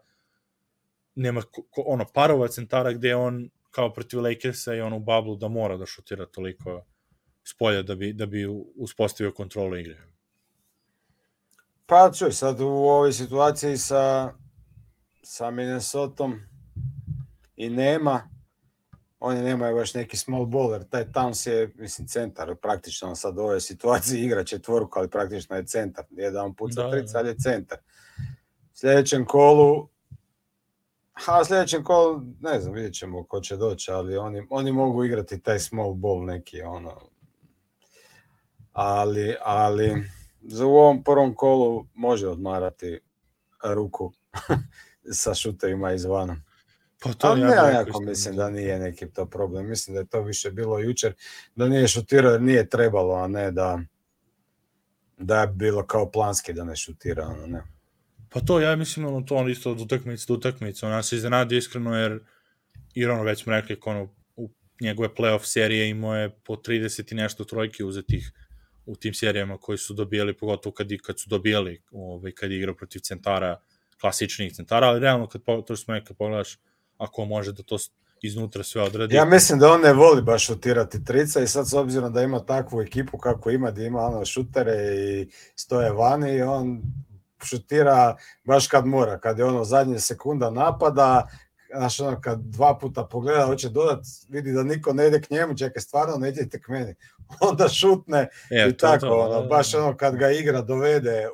A: nema parova centara gde on kao protiv Lakersa i on u bablu da mora da šutira toliko s polja da bi uspostavio kontrolu igre.
B: Pa čuj, sad u ovoj situaciji sa Minnesotom i oni nemaju baš neki small baller, taj Towns je, mislim, centar, praktično sad u ovoj situaciji igra četvorku, ali praktično je centar, nije da on puca trica, ali je centar. U sljedećem kolu, ne znam, vidjet ćemo ko će doći, ali oni mogu igrati taj small ball neki, ono, ali za u ovom prvom kolu može odmarati ruku sa šutevima izvana.
A: Pa to
B: ali ja mislim da nije neki to problem. Mislim da je to više bilo jučer, da nije šutirao jer nije trebalo, a ne da je bilo kao planski da ne šutira, ono, ne.
A: Pa to, ja mislim, ono, to on isto od utakmice do utakmice, ona se iznenadio iskreno, jer ono, već smo rekli, u njegove playoff serije imao je po 30 i nešto trojke uzetih u tim serijama koji su dobijali, pogotovo kad su dobijali, kad je igrao protiv centara, klasičnih centara, ali realno, to smo nekad pogledaš, ako može da to iznutra sve odradi.
B: Ja mislim da on ne voli baš šutirati trica i sad s obzirom da ima takvu ekipu kako ima, da ima ono šutere i stoje vani, on šutira baš kad mora, kad je ono zadnje sekunda napada, znaš, ono, kad dva puta pogleda, hoće dodat, vidi da niko ne ide k njemu, čekaj, stvarno ne idete k meni, onda šutne i tako, ono, baš ono, kad ga igra dovede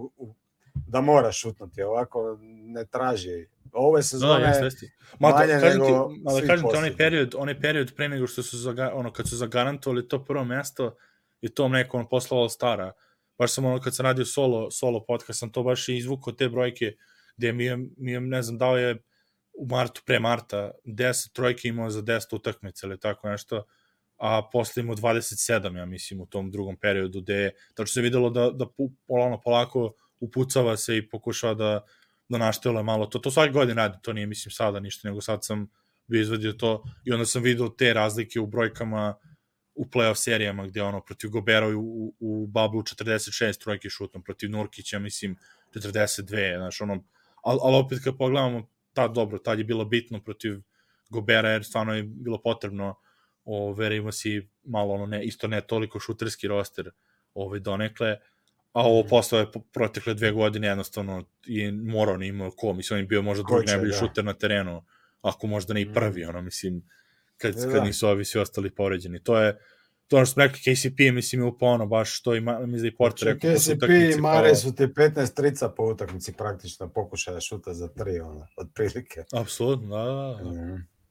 B: da mora šutnuti, ovako ne traži. Ove sezone manje nego svi
A: posljednji. Onaj period pre nego što su kad su zagarantovali to prvo mesto i to neko poslao stara. Baš sam kad sam radio solo podcast, sam to baš izvukao te brojke gde mi je, ne znam, dao je u martu, pre marta, 10 trojke imao za 10 utakmice ili tako nešto, a posle imao 27, ja mislim, u tom drugom periodu, gde tačno se videlo da polako upucava se i pokušava da našteluje malo to. To svake godine radi, to nije, mislim, sada ništa, nego sad sam bio izvadio to i onda sam vidio te razlike u brojkama u playoff serijama, gde protiv Gobera u bablu 46 trojke šutnom, protiv Nurkića, mislim, 42, znaš, ali opet kad pogledamo, tad je bilo bitno protiv Gobera, jer stvarno je bilo potrebno, ima si malo, isto ne toliko šuterski roster donekle, a ovo posle je protekle 2 godine jednostavno je morao, ne imao ko, mislim, on je bio možda drugi najbolji šuter na terenu, ako možda ne i prvi, mislim, kad nisu ovi svi ostali povređeni. To je ono što smo rekli, KCP, mislim, je upao baš što ima, mislim da i Porter rekao.
B: KCP i Mare su ti 15 trica po utakmici praktično pokušaja šuta za 3, otprilike.
A: Apsolutno, da.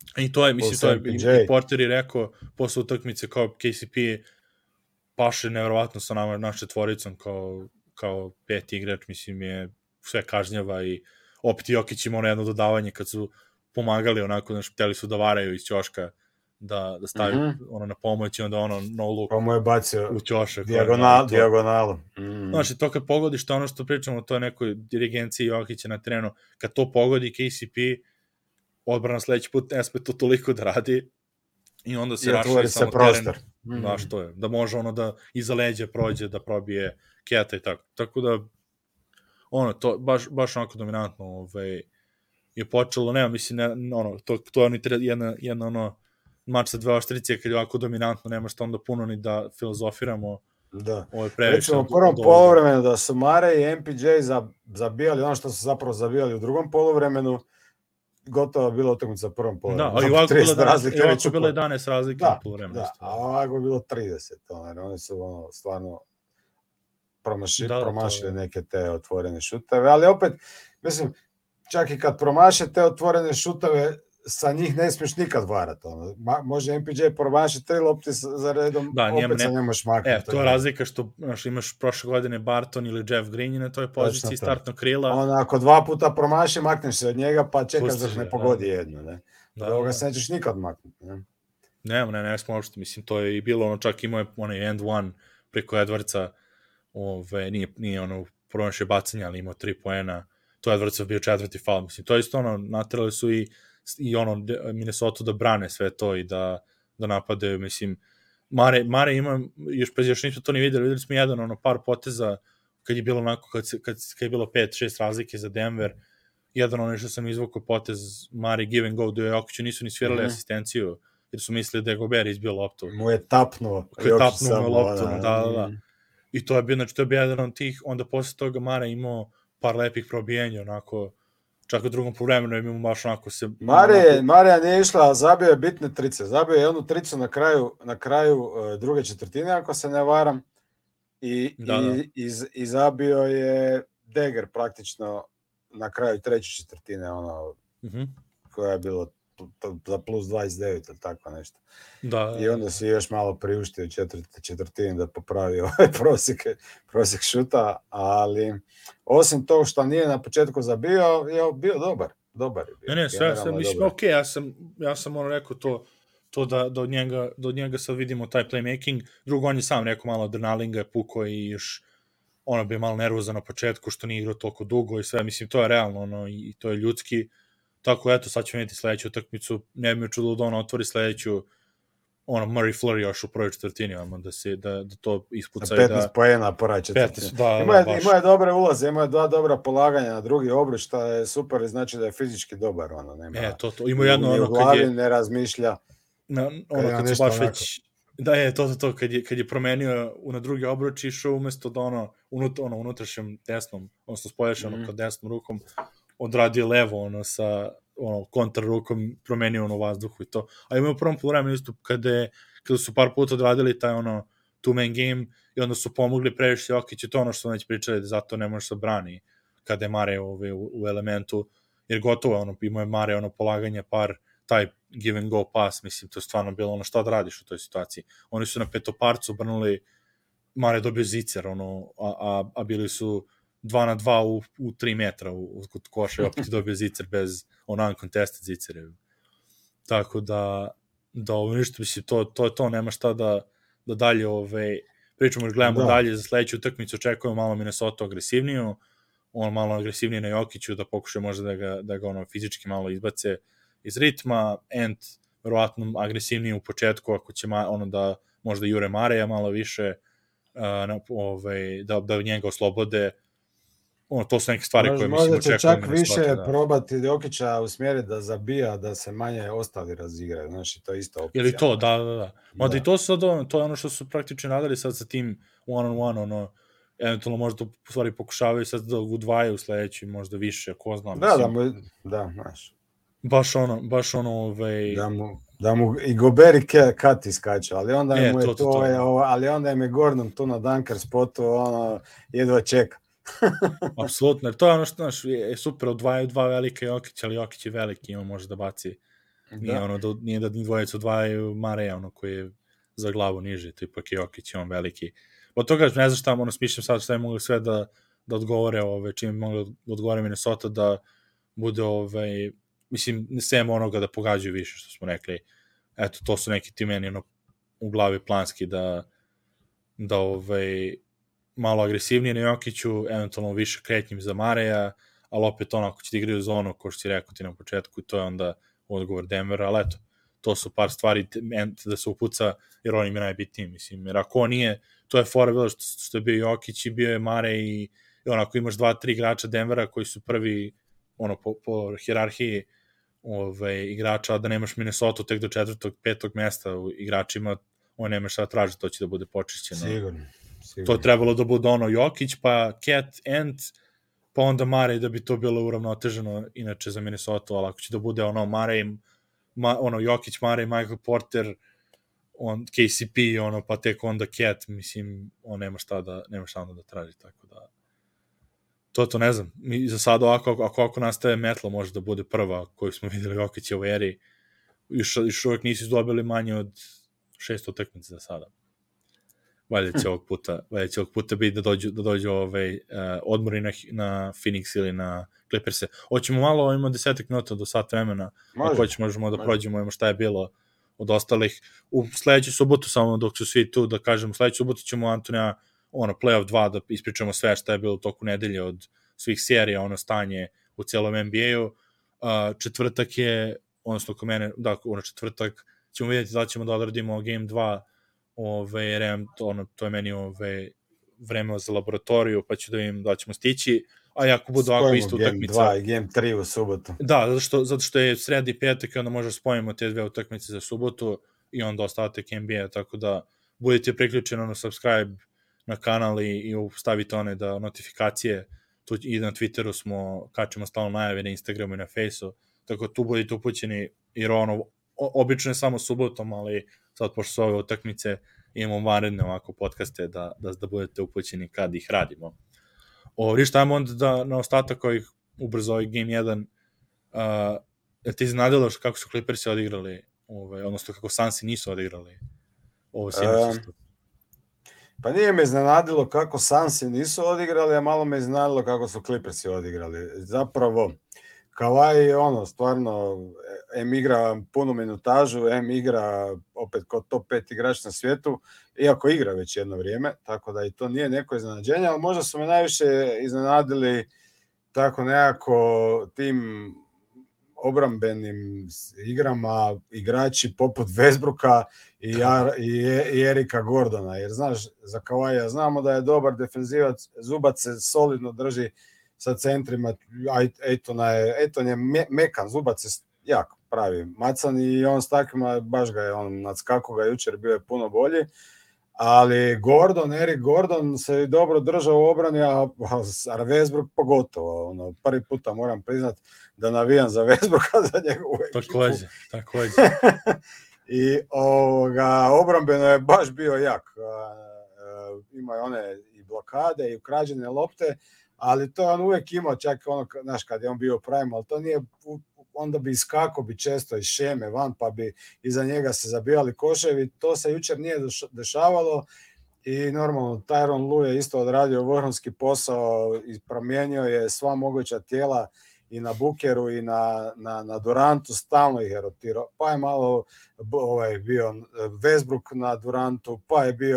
A: I to je, mislim, to je
B: MPJ.
A: i Porter je rekao posle utakmice kao KCP paše nevjerovatno sa nama, naš četvoricom kao peti igrač, mislim, je sve kažnjava i opet Jokić ima ono jedno dodavanje kad su pomagali onako, znaš, hteli su da varaju iz ćoška da stavi ono na pomoć i onda ono no look
B: pa mu je bacio
A: u ćošak.
B: dijagonalu.
A: Znaš, to kad pogodiš, to ono što pričamo, to je nekoj dirigenciji Jokića na terenu, kad to pogodi KCP, odbrana sledeći put ne sme to toliko da radi i onda se raširi samo teren. Znaš, to je. Da može ono da iza leđa prođe, da probije Keta i tako. Tako da, ono, to baš onako dominantno je počelo, nema, mislim, ono, to je jedna ono, mač sa dve oštrice, kad je ovako dominantno, nema što onda puno ni da filozofiramo.
B: Da. Recimo u prvom poluvremenu da su Mare i MPJ zabijali ono što su zapravo zabijali u drugom poluvremenu, gotovo bilo utakmica u prvom poluvremenu.
A: Da, ali ovako bilo 11 razlike u poluvremenu.
B: Da, a ovako je bilo 30. Oni su stvarno promašili neke te otvorene šuteve, ali opet, mislim, čak i kad promaše te otvorene šuteve, sa njih ne smiješ nikad varati. Može MPJ promašiti 3 lopti za redom, opet sa njemu šmaknuti.
A: To je razlika što imaš prošle godine Barton ili Jeff Green na toj poziciji startnog krila.
B: Ako 2 puta promaši, makneš se od njega, pa čekaš da ne pogodi jedno. Ne? Da se nećeš nikad maknuti.
A: Ne smo uopšte. Mislim, to je i bilo, čak imao je onaj end one preko Edwardsa, nije ono promašio bacanja, ali imao 3 poena. To je Edwardsov bio 4. faul. Mislim, to je isto naterali su i ono Minnesota da brane sve to i da napadaju, mislim, Mare ima, još nismo to ni videli smo jedan par poteza kad je bilo onako, kad je bilo 5-6 razlike za Denver, jedan ono što sam izvukao potez Mare give and go, do Jokiću nisu ni svirali asistenciju, jer su mislili da je Gobert izbio loptu.
B: Mu je tapnuo
A: loptu, da. I to je bio, znači to je bio jedan od tih, onda posle toga Mare imao par lepih probijenja, onako, čak u drugom problemu imamo baš onako se...
B: Marija nije išla, a zabio je bitne trice. Zabio je jednu tricu na kraju druge četvrtine, ako se ne varam. I zabio je Dagger praktično na kraju treće četvrtine, koja je bilo za plus 29 ili tako nešto. I onda si još malo priuštio četvrtini da popravi ovaj prosjek šuta, ali osim tog što nije na početku zabio, je bio dobar je bio.
A: Ne, sve mislim, okej, ja sam ono rekao to da od njega sad vidimo taj playmaking, drugo on je sam rekao malo adrenalinga je pukao i još ono bi malo nervozan na početku što nije igrao toliko dugo i sve, mislim, to je realno i to je ljudski. Tako, eto, sad ćemo vidjeti sledeću utakmicu. Ne bi me čudilo da otvori sledeću Murray Fleury još u prvoj četvrtini, da to ispuca.
B: 15 poena prva četvrtina. Ima je dobre ulaze, ima je 2 dobra polaganja na drugi obruč, što je super i znači da je fizički dobar.
A: To. Ima jedno
B: u glavi ne razmišlja.
A: Kad se baš već... Da je to kad je promenio na drugi obruč išao umesto da unutrašnjom desnom, odnosno spoljašnjom kod desnom rukom, odradio levo, sa kontra rukom, promenio u vazduhu i to. A imao u prvom poluvremenu isto kada su par puta odradili taj two-man game i onda su pomogli previše Jokić i to što već pričali, da zato ne može se brani kada je Mare u elementu, jer gotovo imao je Mare polaganje par, taj give and go pass, mislim, to je stvarno bilo šta da radiš u toj situaciji. Oni su na petoparcu brnuli, Mare dobio zicer, a bili su 2-2 u 3 metra kod koša i opet dobio zicer bez uncontested zicer. Tako da ništa, mislim, to je to, nema šta da dalje pričamo, jer gledamo dalje za sledeću utakmicu, očekujemo malo Minnesota agresivniju, malo agresivnije na Jokiću, da pokušaju možda da ga fizički malo izbace iz ritma, verovatno agresivnije u početku, ako će da možda jure Mareja malo više, da njega oslobode. To su neke stvari koje mislim očekujem.
B: Možda će čak više probati Jokića usmjeriti da zabija, da se manje ostali razigraju. Znači, to je isto opcija.
A: Ili to, da. Mada i to je ono što su praktično radili sad sa tim one-on-one, eventualno možda u stvari pokušavaju sad da udvajaju sledeći, možda više, ko znam.
B: Da, znaš.
A: Baš ono.
B: Da mu i Gobert i Kat iskaču, ali onda ali onda im je Gordon tu na dunker spotu, jedva čeka.
A: Apsolutno, jer to je ono što je super, odvajaju 2 velike Jokića, ali Jokić je veliki, ima može da baci Nije da njih dvojicu odvajaju Mareja, koji je za glavu niži, to ipak je Jokić, on veliki. Od toga ne znam šta, smišljam sad šta je mogli sve da odgovore, čim je mogli da odgovore Minnesota, da bude, mislim, sem onoga da pogađaju više, što smo rekli. Eto, to su neki ti meni u glavi planski da malo agresivnije na Jokiću, eventualno više kretnjim za Mareja, ali opet ako će ti igraju zonu, ko što si rekao ti na početku, to je onda odgovor Denvera, ali eto, to su par stvari da se upuca, jer on im je najbitniji, mislim, jer ako nije, to je fora bilo što je bio Jokić i bio je Mare i onako imaš 2-3 igrača Denvera koji su prvi po hijerarhiji igrača, a da nemaš Minnesota tek do 4. 5. mesta u igračima, on nema šta traži, to će da bude počišćeno.
B: Sigurno.
A: To je trebalo da bude Jokić, pa Cat, Ant, pa onda Mare, da bi to bilo uravnoteženo inače za Minnesota, ali ako će da bude Mare, Jokić, Mare, Michael Porter, KCP, pa tek onda Cat, mislim, on nema šta onda da traži, tako da to ne znam. Mi za sad ako nastave Metlo može da bude prva koju smo videli Jokića u eri, još uvijek nisu dobili manje od 6 utakmica za sada. Valjda će ovog puta biti da dođu odmori na Phoenix ili na Clippers-e. Hoćemo malo, ima 10 minuta do sat vremena, ako možemo da prođemo šta je bilo od ostalih. U sledeću subotu, samo dok su svi tu, da kažem, u sledeću subotu ćemo Antonija playoff 2 da ispričamo sve šta je bilo u toku nedelje od svih serija, stanje u celom NBA-u. Četvrtak je, odnosno ko mene, četvrtak ćemo vidjeti da ćemo da odradimo Game 2, to je meni vreme za laboratoriju, pa ću da vidim da ćemo stići, a ako budu ovako isto utakmica...
B: Game 2 i Game 3 u subotu.
A: Da, zato što je sredi i petak i onda možda spojimo te dve utakmice za subotu i onda ostatak NBA, tako da budete priključeni na subscribe na kanal i stavite da notifikacije, tu i na Twitteru kačemo stalno najave, na Instagramu i na Faceu, tako tu budete upućeni, jer obično je samo subotom, ali sad pošto su ove utakmice imamo vanredne ovako podcaste da budete upućeni kad ih radimo. Šta imamo onda na ostatak kojih ubrzo Game 1, ti iznadilo kako su Clippersi odigrali, odnosno kako Sunsi nisu odigrali ovo sinoć?
B: Pa nije me iznenadilo kako Sunsi nisu odigrali, a malo me iznenadilo kako su Clippersi odigrali. Zapravo, Kawhi je stvarno, igra punu minutažu, igra opet kod top 5 igrač na svijetu, iako igra već jedno vrijeme, tako da i to nije neko iznenađenje, ali možda su me najviše iznenadili tako nekako tim obrambenim igrama igrači poput Westbrooka i Erika Gordona, jer znaš, za Kawhija znamo da je dobar defenzivac, Zubac se solidno drži sa centrima, Ayton je mekan, Zubac je jak pravi macan i on s takvima baš ga je nadskako ga jučer, bio je puno bolji, ali Erik Gordon se dobro držao u obrani, a Westbrook pogotovo, prvi puta moram priznat da navijam za Westbrooka, za njegovu ekipu.
A: Također.
B: I obrambeno je baš bio jak, ima one i blokade i ukrađene lopte, ali to on uvijek imao, čak znaš, kad je on bio prime, ali to nije, onda bi iskako bi često iz šeme van, pa bi iza njega se zabijali koševi, to se jučer nije dešavalo i normalno Tyronn Lue je isto odradio vrhunski posao i promijenio je sva moguća tijela i na Bookeru i na Durantu, stalno ih je rotirao, pa je malo bio Westbrook na Durantu, pa je bio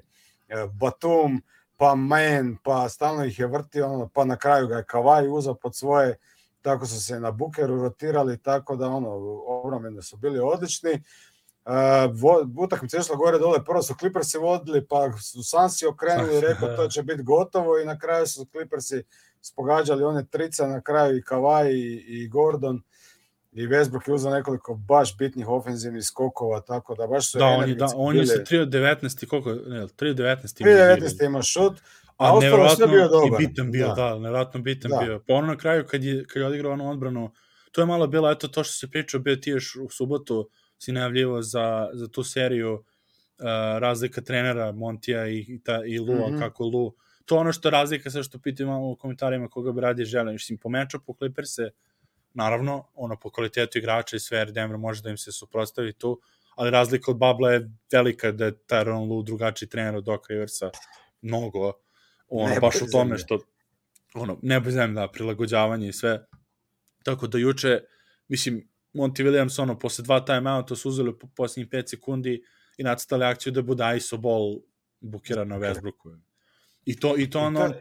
B: Batum, pa Man, pa stalno ih je vrtio, pa na kraju ga je Kawhi uzeo pod svoje, tako su se na Bookeru rotirali, tako da obrambeno su bili odlični. Utakmica je išla gore dole, prvo su Clippersi vodili, pa su Sunsi okrenuli i rekao to će biti gotovo i na kraju su Clippersi spogađali one trice, na kraju i Kawhi i Gordon i Westbrook je uzeo nekoliko baš bitnih ofenzivnih skokova, tako da baš su energetski
A: on je sa 3-19, koliko? Ne,
B: 3-19 ima šut, a ostalo sve bio dobar.
A: Bitan bio, nevjerojatno bitan bio. Pa na kraju kad je odigrao odbranu, to je malo bilo, eto to što se pričao, bio ti još u subotu si najavljivo za tu seriju razlika trenera Montija i Lua, kako Lu. To što razlika, sve što pitaju malo u komentarima koga bi radije žele. Mislim, po matchupu Clippers-e naravno, ono, po kvalitetu igrača i sve, jer Denver može da im se suprotstavi tu, ali razlika od Babla je velika, da je Tyronn Lue drugačiji trener od Doc Riversa, mnogo, ono, baš u tome što, ono, nebo zemlje, da, prilagođavanje i sve. Tako da juče, mislim, Monty Williams, ono, posle 2 timeouta su uzeli po posljednjih 5 sekundi i nacrtali akciju da bude ISO ball Bookera na Westbrooku. I to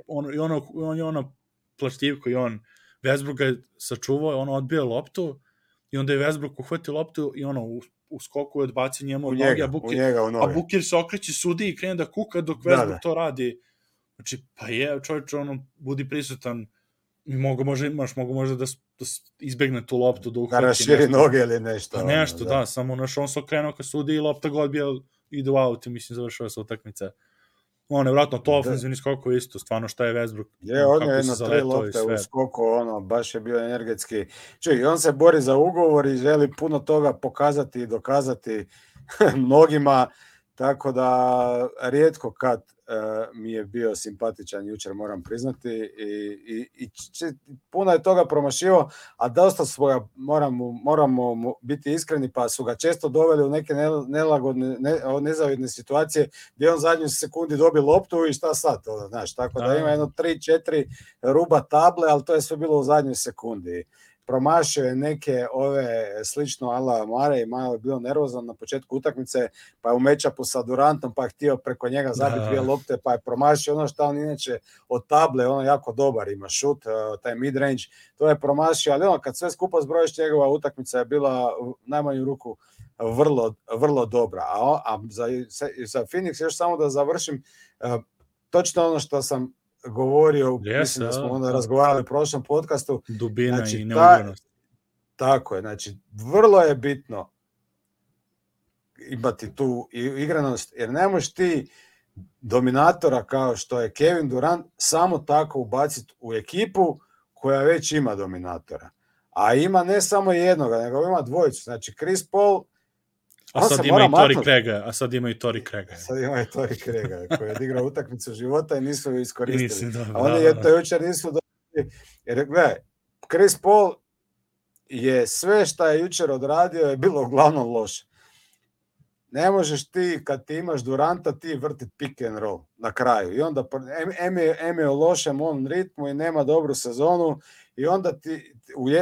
A: on je ono plaštivko i on Westbrook ga je sačuvao, ono odbio loptu i onda je Westbrook uhvatio loptu i ono u skoku je odbacio njemu od noge, a Booker se okreće sudi i krene da kuka dok Westbrook to radi. Znači, pa je, čovječ, ono, budi prisutan, mogu možda da izbegne tu loptu, da uhvati.
B: Da raširi noge ili nešto.
A: Pa nešto, da, samo on se okrenuo ka sudi i lopta ga odbija, ide u out i mislim završava se utakmica. Ono, vjerojatno to ofenzivni skoko isto, stvarno šta je Westbrook.
B: Je, on je jedno 3 lopte u skoku, ono, baš je bio energetski. Čuj, on se bori za ugovor i želi puno toga pokazati i dokazati mnogima, tako da rijetko kad mi je bio simpatičan jučer, moram priznati, i puno je toga promašio, a dosta svoja, moramo biti iskreni, pa su ga često doveli u neke nelagodne, nezavidne situacije gdje on zadnju sekundi dobio loptu i šta sad, to, znaš, tako da ima jedno 3-4 ruba table, ali to je sve bilo u zadnjoj sekundi. Promašio je neke ove slično ala Mare i malo je bio nervozan na početku utakmice, pa je u matchupu sa Durantom, pa je htio preko njega zabiti 2 lopte, pa je promašio ono što on inače od table, ono jako dobar ima šut, taj mid-range, to je promašio, ali ono kad sve skupa zbrojiš, njegova utakmica je bila u najmanju ruku vrlo, vrlo dobra. A za Phoenix još samo da završim, točno ono što sam govorio, mislim da smo onda razgovarali u prošlom podcastu.
A: Dubina, znači, i neugovornost.
B: Tako je, znači vrlo je bitno imati tu igranost, jer ne možeš ti dominatora kao što je Kevin Durant samo tako ubaciti u ekipu koja već ima dominatora. A ima ne samo jednoga, nego ima dvojicu. Znači Chris Paul,
A: A sad ima i Tori Krega. Sad ima i Tori
B: Krega, koji je odigrao utakmicu života i nisu ju iskoristili. A oni to jučer nisu dobili. Jer gledaj, Chris Paul je sve što je jučer odradio je bilo uglavnom loše. Ne možeš ti, kad ti imaš Duranta, ti vrtit pick and roll na kraju. I onda M je u lošem on ritmu i nema dobru sezonu i onda ti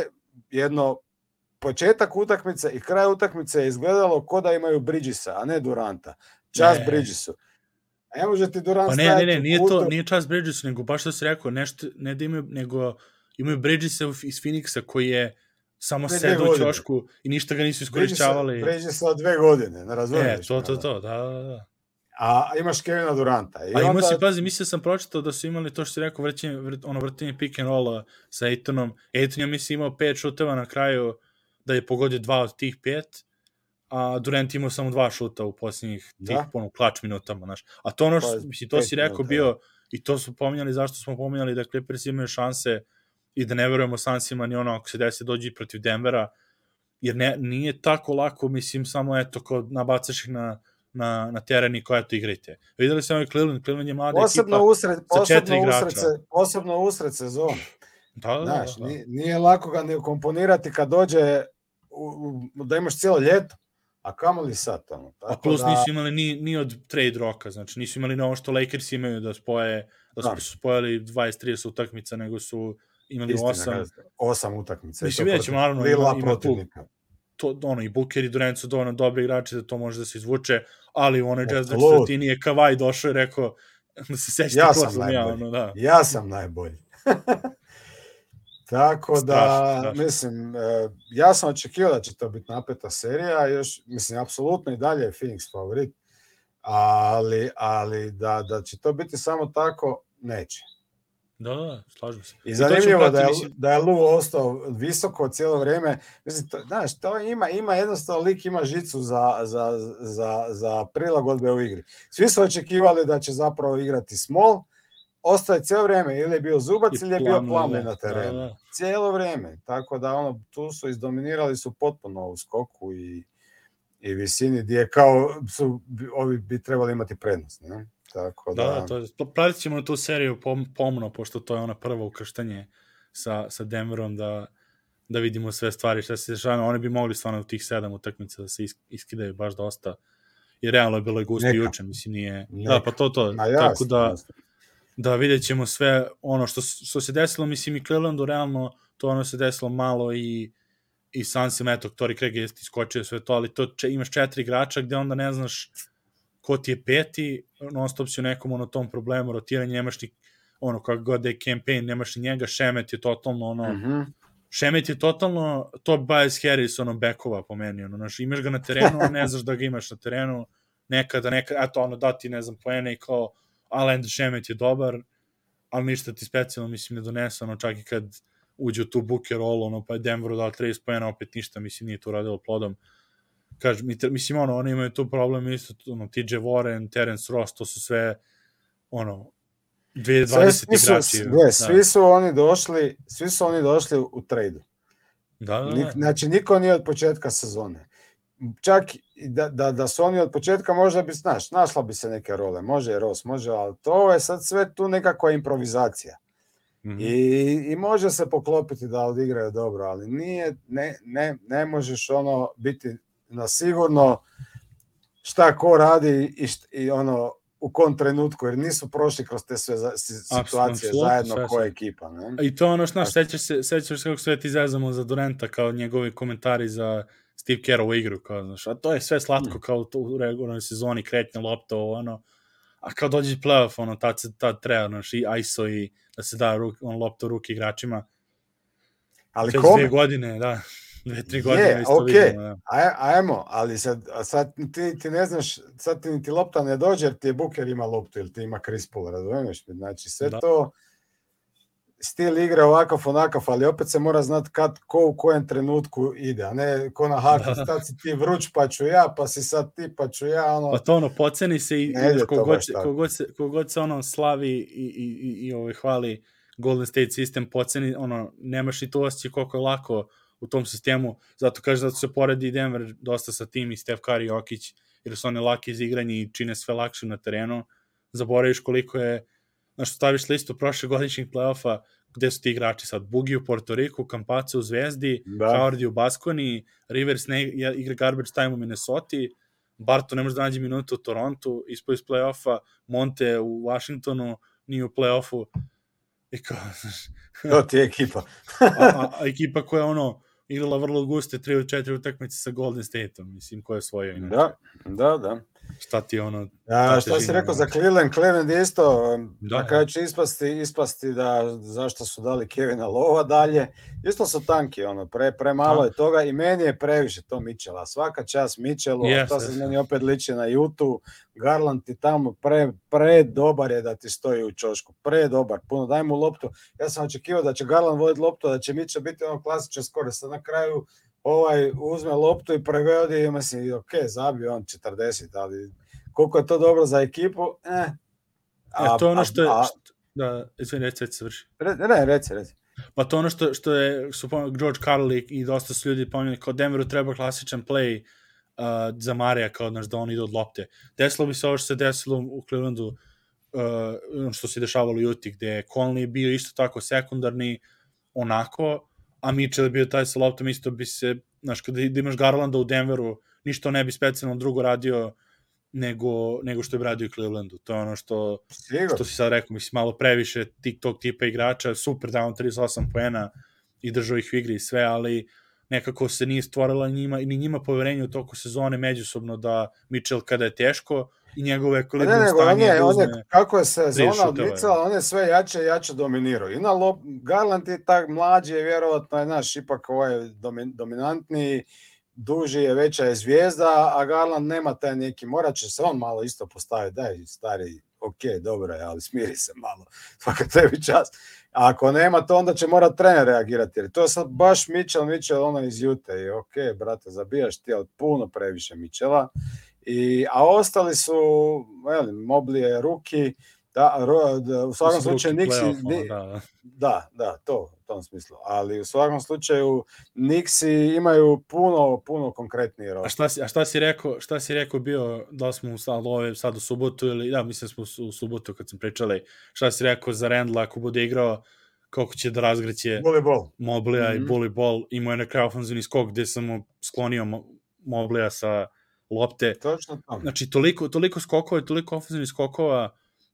B: jedno početak utakmice i kraj utakmice je izgledalo ko da imaju Bridgesa, a ne Duranta. Čas Bridgesu. A ne može ti Durant
A: ne, nije čas Bridgesu, nego baš što si rekao, nešto, ne da imaju, nego imaju Bridgesa iz Phoenixa koji je samo sedao u ćošku i ništa ga nisu iskorišćavali.
B: Bridgesa od 2 godine, ne razumiješ.
A: Da.
B: A imaš Kevina Duranta.
A: I onda... pazi, mislio sam pročitao da su imali to što si rekao, vrtenje pick and rolla sa Aytonom. Ayton je, mislim, imao 5 šuteva na kraju, da je pogodio 2 od tih 5, a Durant imao samo 2 šuta u posljednjih tih klač minutama, znaš. A to ono što, to si rekao bio, i to su pominjali, zašto smo pominjali da Clippers imaju šanse i da ne verujemo Sunsima ni ono, ako se desi dođi protiv Denvera, jer nije tako lako, mislim, samo eto, ko nabacaš ih na teren i koja to igrajte. Videli ste ovaj Cleveland je mlada ekipa sa 4 igrača.
B: Posebno usred sezona. Znaš, nije lako ga ne ukomponirati kad dođe da imaš cijelo ljeto, a kamoli sad.
A: A plus nisu imali ni od trade roka, znači nisu imali na ovo što Lakers imaju da su spojili 20-30 utakmica, nego su imali
B: 8 utakmica.
A: Mislim, vidjet ćemo, naravno, ima tu i Booker i Durant su dovoljno dobri igrači da to može da se izvuče, ali u onoj Jazz četvrtini je Kawhi došao i rekao da se sećate ko sam ja.
B: Ja sam najbolji. Tako da, mislim, ja sam očekivao da će to biti napeta serija, još, mislim, apsolutno i dalje je Phoenix favorit, ali da će to biti samo tako, neće.
A: Da, slažem se.
B: I zanimljivo da je Lue ostao visoko cijelo vrijeme. Mislim, znaš, to ima jednostavno lik ima žicu za prilagodbe u igri. Svi su očekivali da će zapravo igrati small, ostaje cijelo vrijeme, ili je bio Zubac ili je bio Plumlee na terenu. Da. Cijelo vrijeme. Tako da tu su izdominirali su potpuno u skoku i visini gdje kao ovi bi trebali imati prednost. Ne? Tako
A: da, pratit ćemo na tu seriju pomno, pošto to je ona prvo ukrštanje sa Denverom, da da vidimo sve stvari šta se dešava. Oni bi mogli stvarno u tih 7 utakmica da se iskidaju baš dosta. I realno je bilo i gusto juče, mislim nije... Neka. Da, pa to.
B: Ma jasno,
A: tako da,
B: jasno.
A: Da vidjet ćemo sve ono što se desilo, mislim i Clevelandu, realno to ono se desilo malo i Sunsima, eto, Torrey Craig je iskočio sve to, ali to imaš 4 igrača gde onda ne znaš ko ti je peti, non stop si u nekom ono tom problemu, rotiranje, nemaš ni ono kako god da je campaign, nemaš ni njega, Šemet je totalno ono, Šemet je totalno Tobias Harris, ono, bekova po meni, ono, znaš, imaš ga na terenu, a ne znaš da ga imaš na terenu, nekada, eto, ono, dati, ne znam, poene i kao, Alend Šemet je dobar, ali ništa ti specijalno, mislim, ne donese, ono, čak i kad uđe u tu Booker rolu, ono, pa je Denveru dao 30 poena, opet ništa, mislim, nije to radilo plodom. Kažem, mislim, ono, oni imaju tu problem, isto, ono, TJ Warren, Terence Ross, to su sve, ono, 2020 igrači.
B: Svi su oni došli u tradu.
A: Da.
B: Znači, niko nije od početka sezone. Čak da su oni od početka, možda bi, znaš, našla bi se neke role, može Ross, može, ali to je sad sve tu nekakva improvizacija. I može se poklopiti da odigraju dobro, ali ne možeš ono biti na sigurno šta ko radi i ono u kom trenutku, jer nisu prošli kroz te sve situacije zajedno koja ekipa. Ne?
A: I to ono, znaš, sećaš kako sve ti zezamo za Duranta, kao njegovi komentari za Steve Kerr u igru, kao, znaš, a to je sve slatko kao u regularnoj sezoni, kretnje lopta, ono, a kao dođe playoff, ono, tad treba, znaš, i ISO i da se da lopta u ruke igračima.
B: Ali kome?
A: 2 godine, da. 2-3 godine isto vidimo. Da.
B: Ajmo, ali sad ti ne znaš, sad ti lopta ne dođe jer ti Booker ima loptu ili ti ima Chris Paul, razumiješ? Znači sve to stil igre ovakav onakav, ali opet se mora znati ko u kojem trenutku ide, a ne ko na haku, sad si ti vruć pa ću ja, pa si sad ti pa ću ja. Ono...
A: Pa to ono, poceni se i kogod se ono slavi i hvali Golden State sistem, poceni, ono, nemaš i to osjećaj koliko je lako u tom sistemu, zato se poredi Denver dosta sa tim i Steph Curry i Jokić, jer su one lake iz igranja i čine sve lakše na terenu, zaboraviš koliko je, znaš, staviš listu prošlegodišnjih play-offa, gde su ti igrači sad, Bugi u Porto Riku, Campazzo u Zvezdi, Howard u Baskoni, Rivers igra garbage time u Minnesota, Barton ne može da nađe minutu u Torontu, ispao iz play-offa, Monte u Washingtonu, nije u play-offu, i kao, znaš...
B: To ti je ekipa.
A: a ekipa koja ono, igrala vrlo guste 3-4 utakmice sa Golden State-om, mislim, ko je svojio.
B: Da.
A: Šta ti ono...
B: Šta si rekao za Cleveland? Cleveland je isto, na kraju će ispasti da zašto su dali Kevina Lova dalje. Isto su tanki, ono, premalo je toga i meni je previše to Mitchella. Svaka čast Mitchellu, to se meni opet liči na Utah. Garland ti tamo predobar je da ti stoji u čošku. Predobar, puno, daj mu loptu. Ja sam očekivao da će Garland voditi loptu, da će Mitchell biti ono klasičan skor. Sad na kraju uzme loptu i prevodi i mislim, ok, zabio on 40, ali koliko je to dobro za ekipu,
A: to je ono što je... Da, reci se vrši.
B: Reci.
A: Pa to ono što je George Karl i dosta su ljudi pominjali, kao Denveru treba klasičan play za Marija, kao da on ide od lopte. Desilo bi se ovo što se desilo u Clevelandu, što se dešavalo u Utah, gde Conley bio isto tako sekundarni, onako, a Mitchell je bio taj sa loptom, isto bi se, znaš, kada imaš Garlanda u Denveru, ništa ne bi specijalno drugo radio nego što je radio u Clevelandu. To je ono što si sad rekao, mislim, malo previše tog tipa igrača, super da on 38 poena i držao ih u igri i sve, ali nekako se nije stvorila ni njima poverenje u toku sezone međusobno da Mitchell kada je teško i njegove ekvilibrium stanje
B: kako je sezona odmicala, on je sve jače dominirao. I na Garland je tak mlađi, je vjerovatno je naš ipak dominantniji, duži je, veća je zvijezda, a Garland nema taj neki, morat će se on malo isto postaviti, daj stari, ok, dobro je, ali smiri se malo, svaka tebi čast. A ako nema to, onda će morat trener reagirati, jer to je sad baš Mitchell ono iz Utah i ok, brate, zabijaš ti, ali puno previše Mitchella, a ostali su, Mobley je ruki, u svakom slučaju to u tom smislu, ali u svakom slučaju Knicksi imaju puno konkretniji rol.
A: A šta si rekao bio, da smo sad u subotu ili, mislim smo u subotu kad sam pričali, šta si rekao za Randla ako bude igrao, kako će da razgreće Moblija i Bully Ball. Imao je na kraju ofenzivni skok gde sam mu sklonio Moblija sa lopte.
B: Točno tamo.
A: Znači, toliko skokova, toliko ofenzivnih skokova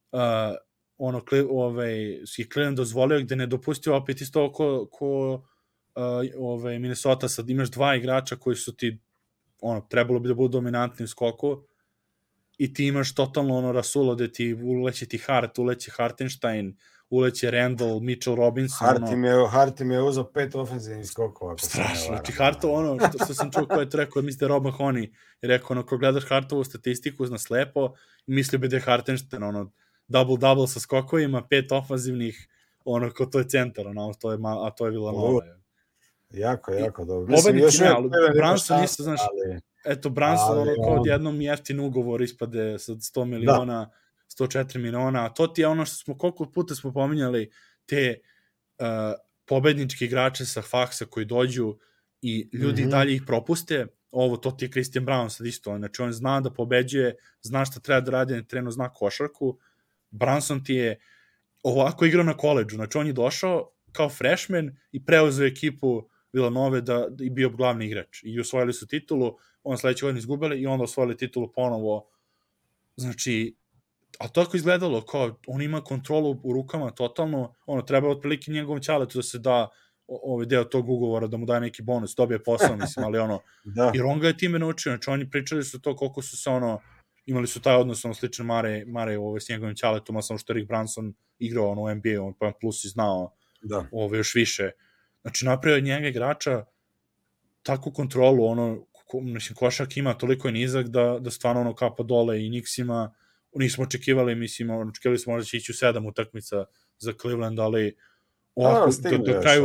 A: si Cleveland dozvolio gde ne dopustio opet isto ko Minnesota. Sad imaš dva igrača koji su ti trebalo bi da budu dominantni u skoku i ti imaš totalno rasulo gde ti uleće ti Hart, uleće Hartenstein, uleće Randall, Mitchell Robinson.
B: Hart im je uzao 5 ofenzivnih skokova.
A: Strašno, znači Hartov, što sam čuo ko je to rekao, Mr. Rob Mahoney, je rekao, ko gledaš Hartovu statistiku, zna slepo, mislio bi da je Hartenstein, double-double sa skokovima, 5 ofenzivnih, ko to je centar, a to je Villanova.
B: Jako dobro.
A: Pobednik ne, ali Brunson isto, znaš, eto, Brunson, kao odjednom jeftin ugovor ispade sa 100 miliona, 104 miliona, a to ti je ono što smo, koliko puta smo pominjali, te pobednički igrače sa faksa koji dođu i ljudi dalje ih propuste, to ti je Christian Braun sad isto, znači on zna da pobeđuje, zna šta treba da radi, na terenu zna košarku. Brunson ti je ovako igrao na koledžu, znači on je došao kao freshman i preuzeo ekipu Villanove i bio glavni igrač i osvojili su titulu, on sledeće godine izgubili i onda osvojili titulu ponovo. Znači, a tako izgledalo, kao on ima kontrolu u rukama totalno, treba otprilike njegovom ćaletu da se da deo tog ugovora, da mu daje neki bonus, dobije posao, mislim, ali jer on ga je time naučio, znači oni pričali su to koliko su se imali su taj odnos, slično Mare s njegovim ćaletom, a samo što Rick Brunson igrao u NBA, on pa plus i znao još više. Znači, napravio njega igrača takvu kontrolu, košak ima toliko je nizak da stvarno kapa dole i Knicksima, nismo očekivali, očekivali smo možda će ići u 7 utakmica za Cleveland, ali do kraju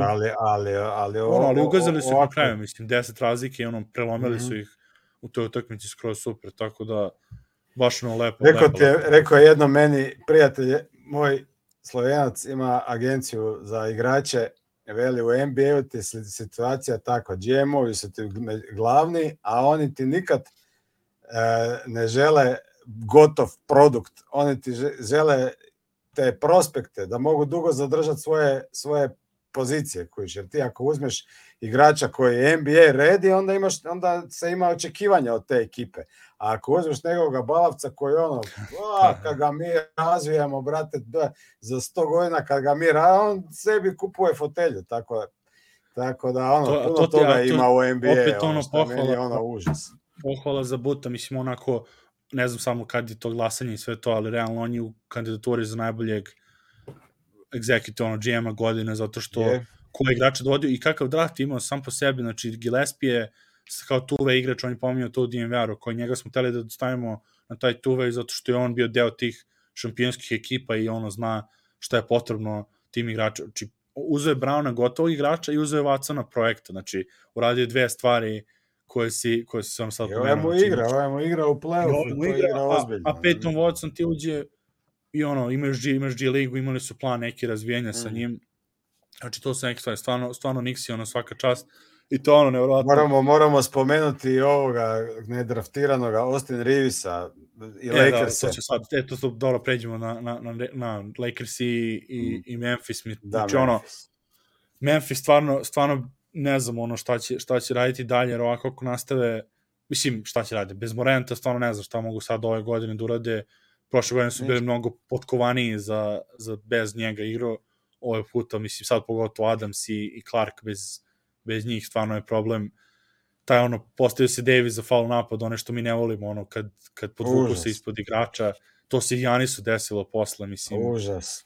A: ali ugazali su na kraju, 10 razlike i prelomili su ih u toj utakmici skroz super, tako da baš lepo.
B: Rekao je jedno meni, prijatelj, moj Slovenac ima agenciju za igrače, veli u NBA-u ti situacija tako, GM-ovi su ti glavni, a oni ti nikad ne žele gotov produkt, oni ti žele te prospekte, da mogu dugo zadržati svoje pozicije, jer ti ako uzmeš igrača koji je NBA ready, onda se ima očekivanja od te ekipe. A ako uzmeš nekoga balavca koji kad ga mi razvijamo, brate, za 100 godina kad ga mi on sebi kupuje fotelju, tako da puno toga ima u NBA, što meni je užas.
A: Pohvala za Buta, mislim onako, ne znam samo kad je to glasanje i sve to, ali realno on je u kandidaturi za najboljeg executive GM-a godine, zato što koji igrača dovodio i kakav draft imao sam po sebi, znači Gillespie je kao two-way igrač, on je pominjao to u DNVR-u, koji njega smo hteli da stavimo na taj two-way, zato što je on bio deo tih šampionskih ekipa i ono šta je potrebno tim igrača. Znači, uzeo je Browna gotovog igrača i uzeo je Watsona projekta, znači, uradio dve stvari koje si sam sad pomenuo.
B: Ovo je mu igra u play-offu, to je igra ozbiljno.
A: A Peyton Watson ti uđe i imaš G ligu, imali su plan neki razvijenja sa njim. Znači, to su neke stvari, stvarno Knicks svaka čast. I to nevjerojatno.
B: Moramo spomenuti ovoga nedraftiranog Austin Reevesa i Lakersa.
A: To dobro pređemo na Lakers i Memphis. Znači, Memphis stvarno ne znam šta će raditi dalje, jer ovako ako nastave, mislim, šta će raditi, bez Moranta stvarno ne znam šta mogu sad ove godine da urade. Prošle godine su bili mnogo potkovaniji za bez njega igru. Ove puta, mislim, sad pogotovo Adams i Clark bez njih stvarno je problem. Taj postavio se Davis za foul napad, što mi ne volimo, kad podvuku se ispod igrača, to se i Janisu desilo posle, mislim.
B: Užas.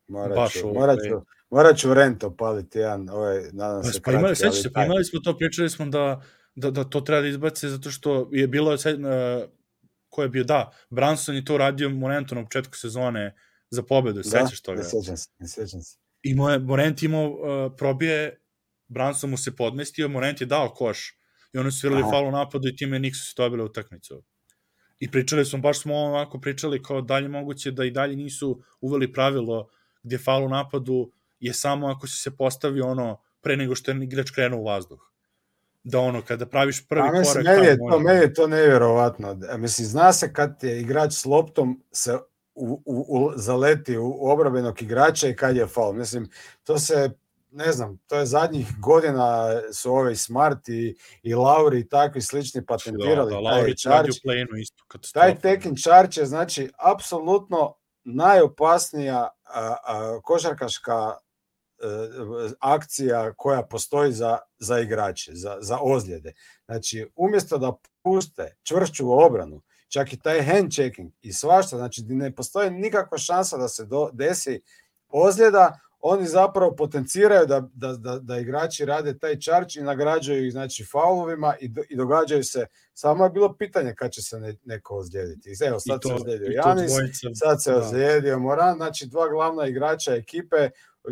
B: Morat ću rent opaliti jedan, nadam se kratki.
A: Imali smo to, pričali smo da to treba da izbace, zato što je bilo, ko je bio, Brunson je to radio Morentu na početku sezone za pobedu, sećaš toga?
B: Ne sećam se.
A: I Morent imao probije, Brunson mu se podmestio, Morent je dao koš i oni su svirali faul u napadu i time Knicks su dobili utakmicu. I baš smo ovako pričali kao dalje moguće da i dalje nisu uveli pravilo gdje faul u napadu je samo ako se postavi pre nego što je igrač krenuo u vazduh. Da kada praviš prvi korak...
B: Meni je to nevjerovatno. Mislim, zna se kad je igrač s loptom se zaleti u obrambenog igrača i kad je faul. Mislim, to se, ne znam, to je zadnjih godina su ove Smart i Lauri i takvi slični patentirali taj charge. Taj taken charge je, znači, apsolutno najopasnija košarkaška akcija koja postoji za igrače, za ozljede. Znači, umjesto da puste čvršću obranu, čak i taj hand checking i svašta, znači ne postoji nikakva šansa da se desi ozljeda, oni zapravo potenciraju da igrači rade taj charge i nagrađuju ih, znači, faulovima i događaju se. Samo je bilo pitanje kad će se neko ozlijediti. Evo, sad se ozlijedio Janis, sad se ozlijedio Morant, znači dva glavna igrača ekipe,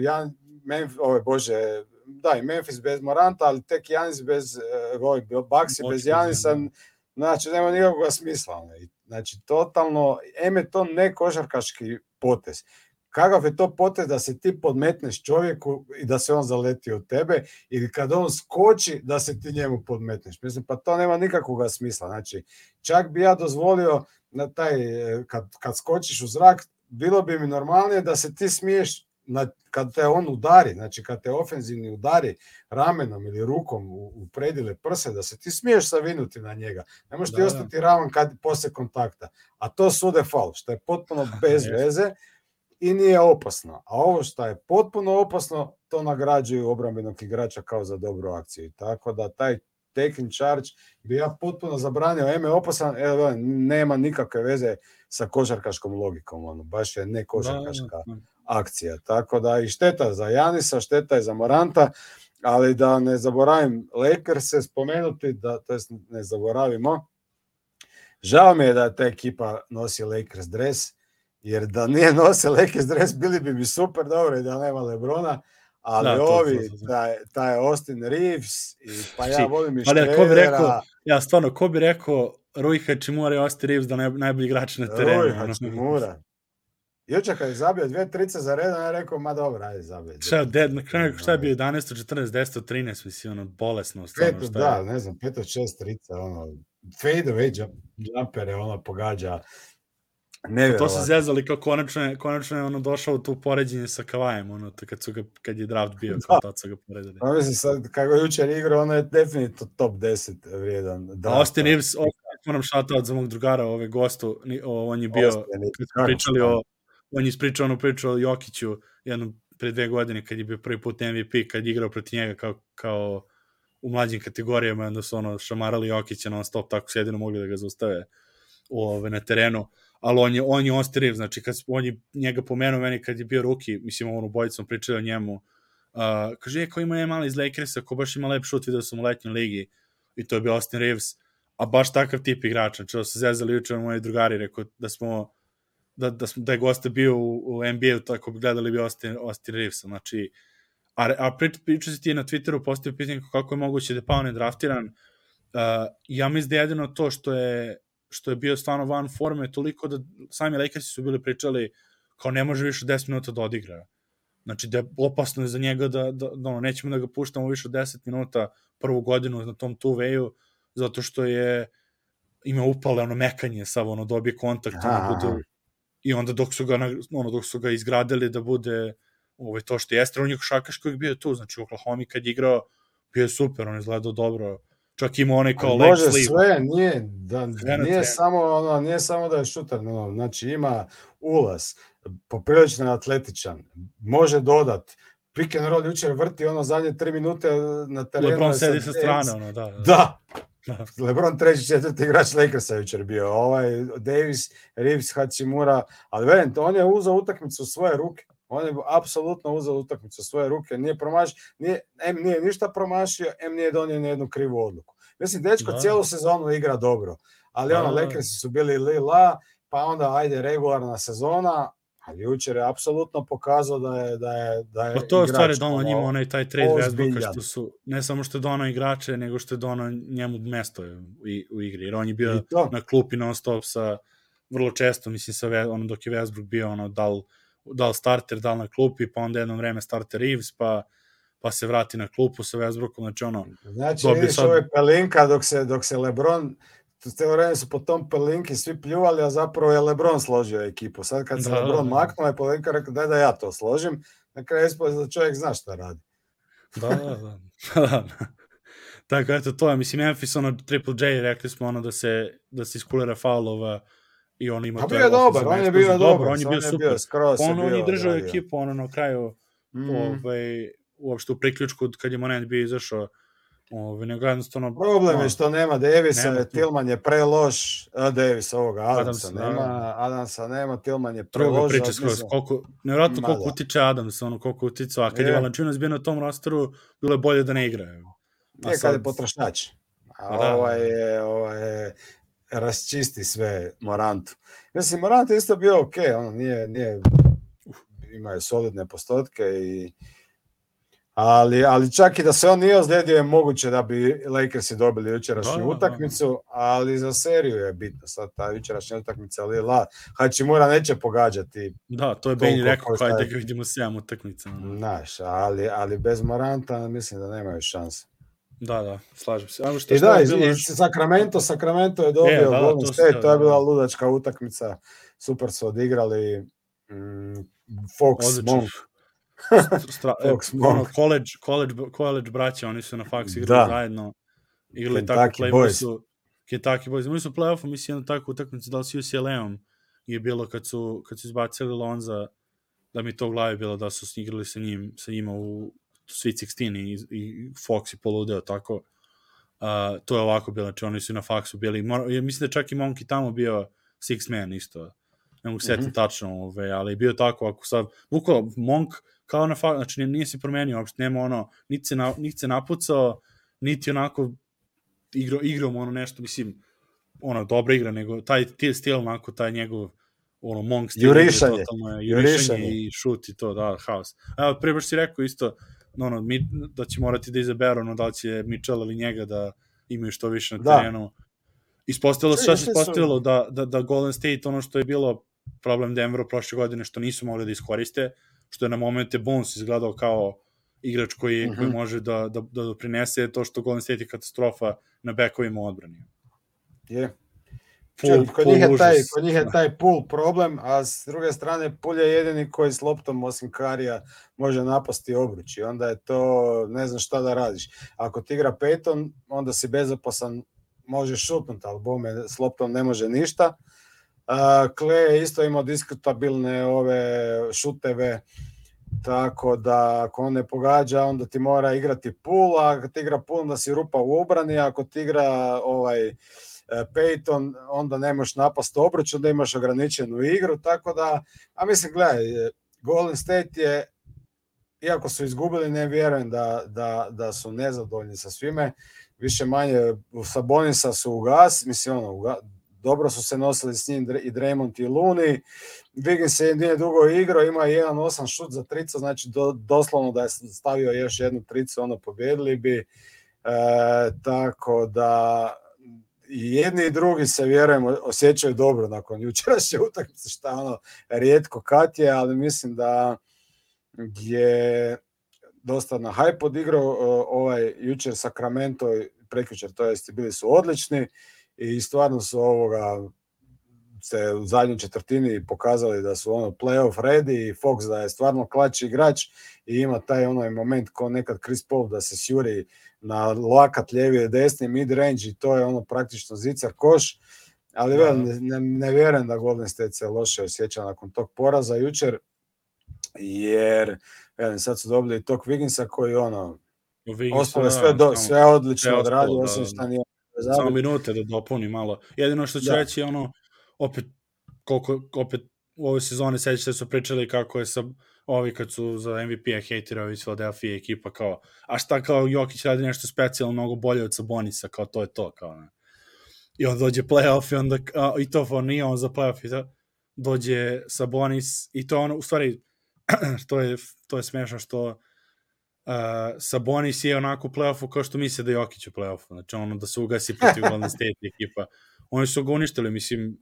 B: i Memphis bez Moranta, ali tek Janis bez Bucksi bez Janisa, znači nema nikakvog smisla. Znači, totalno, je to ne košarkaški potez. Kakav je to potez da se ti podmetneš čovjeku i da se on zaleti od tebe, ili kad on skoči da se ti njemu podmetneš. Mislim, pa to nema nikakvog smisla. Znači, čak bi ja dozvolio na taj, kad skočiš u zrak, bilo bi mi normalnije da se ti smiješ kad te on udari, znači kad te ofenzivni udari ramenom ili rukom u predile prse, da se ti smiješ savinuti na njega. Ne možeš ti ostati ravan poslije kontakta. A to sude faul, što je potpuno bez veze i nije opasno. A ovo što je potpuno opasno, to nagrađuju obrambenog igrača kao za dobru akciju. Tako da taj taking charge bi ja potpuno zabranio. Je opasan, nema nikakve veze sa košarkaškom logikom. Baš je ne košarkaška akcija. Tako da i šteta za Janisa, šteta je za Moranta, ali da ne zaboravim Lakers-e spomenuti, ne zaboravimo. Žao mi je da ta ekipa nosi Lakers dres, jer da nije nosi Lakers dres, bili bi mi super dobro i da nema LeBrona, ali taj Austin Reeves, pa ja volim i Šredera.
A: Ko bi rekao Rui Hachimura i Austin Reeves da najbolji igrači na terenu.
B: Rui Hachimura. Jučer kad je zabio 2 trice za redom, ja rekao, ma dobro, ajde zabio.
A: Šta je bio 11, 14, 10, 13, mislim, bolesno.
B: Da, ne znam, 5-6 trica, fade away jumpere, pogađa.
A: To se zezali kao konačno je došao tu poređenje sa Kavajem, kad je draft bio, kao tad su ga poredili.
B: Pa mislim, sad, kako je jučer igrao, ono je definitivno top 10 vrijedan.
A: Austin Reeves, moram shoutout za mog drugara, gostu, on je bio, on je ispričao priču o Jokiću jednom pre 2 godine kad je bio prvi put MVP, kad je igrao protiv njega kao u mlađim kategorijama, onda su šamarali Jokića non stop, tako su jedino mogli da ga zaustave na terenu, ali on je Austin Reeves, znači kad on je njega pomenuo meni kad je bio ruki, mislim u bojicom pričali o njemu, kaže, ko ima mali iz Lakersa, ko baš ima lep šut, vidio sam u letnjoj ligi, i to je bio Austin Reeves, a baš takav tip igrača, znači da se zezali jučer moji drugari, rekao da je gosta bio u NBA-u, tako bi gledali bi Austin Reevesa, znači, a priča si ti na Twitteru, postavio pitanje kako je moguće da je pao nedraftiran, ja mislim da je jedino to što je bio stvarno van forme, toliko da sami Lakersi su bili pričali kao ne može više 10 minuta da odigra, znači da je opasno za njega da nećemo da ga puštamo više od 10 minuta prvu godinu na tom two-wayu, zato što ima upale mekanje, samo dobije kontakt, i onda dok su ga izgradili da bude to što jeste, on je košarkaš koji je bio tu, znači u Oklahoma kad je igrao, bio je super, on je izgledao dobro, čak ima onaj kao leg sleeve.
B: Može sve, nije samo da je šutar, znači ima ulaz, poprilično atletičan, može dodat, pick and roll jučer vrti zadnje 3 minute na terenu.
A: LeBron sedi sa strane,
B: Da. LeBron 3. 4. igrač Lakersa jučer bio, Davis, Reeves, Hachimura, ali velim, on je uzeo utakmicu u svoje ruke, on je apsolutno uzeo utakmicu u svoje ruke, nije ništa promašio, nije donio nijednu krivu odluku. Mislim, dečko cijelu sezonu igra dobro, ali Lakersi su bili li-la, pa onda ajde regularna sezona, ali jučer je apsolutno pokazao da je
A: pa to je stvari donao njima taj trade Westbrooka, što su, ne samo što je donao igrače, nego što je donao njemu mesto u igri, jer on je bio na klupi non stop sa, vrlo često, mislim, dok je Westbrook bio, da li starter, da li na klupi, pa onda jedno vreme starter Reeves, pa se vrati na klupu sa Westbrookom,
B: znači vidiš ove pelinka dok se LeBron cijelo vreme su po tom Pelinki svi pljuvali, a zapravo je LeBron složio ekipu. Sad kad se LeBron maknuo, je Pelinka rekao da ja to složim, na kraju ispada da čovjek zna šta radi.
A: Da. Tako, eto, to je, mislim, Memphis, Triple J, rekli smo, da se iskulira faulova i on ima...
B: A bio je dobar, on je bio dobar,
A: on je bio super. On je držao ekipu, na kraju, uopšte u priključku, kad je Morant bio izašao, nego jednostavno...
B: Problem je što nema Davisa, Tillman je preloš, Adamsa nema, Tillman je preloš.
A: Druga priča skroz, nevjerojatno koliko utiče Adams, koliko uticao, a kad je Valanciunas bio na tom rosteru, bilo je bolje da ne igra.
B: Kad je potrošač. Ovo je rasčisti sve Morantu. Mislim, Morant je isto bio ok, nije ima je solidne postotke ali čak i da se on nije ozlijedio je moguće da bi Lakersi dobili jučerašnju utakmicu, ali za seriju je bitno sad ta jučerašnja utakmica, ali Hachimura neće pogađati.
A: Da, to je Bane rekao, hajde ga vidimo 7 utakmica.
B: Znaš, ali bez Moranta mislim da nemaju šanse.
A: Da, slažem se.
B: I Sacramento je dobio Golden State, to je bila ludačka utakmica, super su odigrali Fox, Monk.
A: College braća, oni su na Fox igrali zajedno. Igrali tako Kentucky Boys. Oni su play-offu, mislim, na takvu utakmicu, da li s UCLA-om je bilo kad su izbacili Lonza, da mi to u glavi bilo da su igrali sa njima u Sweet 16 i Fox je poludeo, tako. To je ovako bilo, znači oni su na Foxu bili. Mislim da čak i Monk i tamo bio six man isto. Ne mogu setiti tačno, ali je bio tako, ako sad, bukvalno Monk kao na Foxu, znači nije se promenio uopšte, nema niti se napucao, niti onako igrao nešto, mislim, dobra igra, nego taj stil, onako, taj njegov Monk stil. Jurišanje i šut i to, da, haos. Evo, pre baš si rekao isto, da će morati da izaberu, da li će Mitchell ili njega da imaju što više na terenu. Ispostavilo da Golden State, ono što je bilo problem Denveru prošle godine, što nisu mogli da iskoriste, što je na momente Bones izgledao kao igrač koji može da doprinese, to što Golden State je katastrofa na bekovima u odbrani.
B: Je. Kod njih je taj pull problem, a s druge strane pull je jedini koji s loptom osim Karija može napasti obruč i onda je to ne znam šta da radiš. Ako ti igra Peyton, onda si bezopasan, možeš šutnuti, ali bome s loptom ne može ništa. Clay je isto imao diskutabilne ove šuteve, tako da ako on ne pogađa, onda ti mora igrati pull, a ako ti igra pull, onda si rupa u obrani, ako ti igra Peyton, onda ne možeš napast obruč, onda imaš ograničenu igru, tako da, a mislim, gledaj, Golden State je, iako su izgubili, ne vjerujem da su nezadovoljni sa svime, više manje Sabonisa su ugas, mislim, dobro su se nosili s njim i Draymond i Looney, Wiggins je nije dugo igrao, ima 1-8 šut za tricu, znači doslovno da je stavio još jednu tricu, pobjedili bi, tako da i jedni i drugi se, vjerujem, osjećaju dobro nakon jučerašnje utakmice, šta rijetko kad je, ali mislim da je dosta na hype odigrao jučer Sacramento, prekjučer, to jest bili su odlični i stvarno su se u zadnjoj četvrtini pokazali da su playoff ready i Fox da je stvarno klač igrač i ima taj moment ko nekad Chris Paul da se sjuri na lakat lijevi i desni mid-range i to je praktično zicar koš, ali ne vjerujem da Golden State se loše osjeća nakon tog poraza jučer, jer sad su dobili tog Wigginsa koji ostale sve odlično odradio, osim šta nije
A: zabiti. Samo minute da dopuni malo. Jedino što ću reći je opet u ovoj sezoni sećate su pričali kako je ovi kad su za MVP-a hejtirao iz Philadelphia ekipa kao, a šta kao Jokić radi nešto specijalno mnogo bolje od Sabonisa, kao to je to, kao ne. I onda dođe playoff i onda, i to nije on za playoff, i to dođe Sabonis i to u stvari, to je smešno što Sabonis je onako u play-offu kao što misle da je Jokić u play-offu, znači da se ugasi protiv Golden State ekipa. Oni su ga uništili, mislim,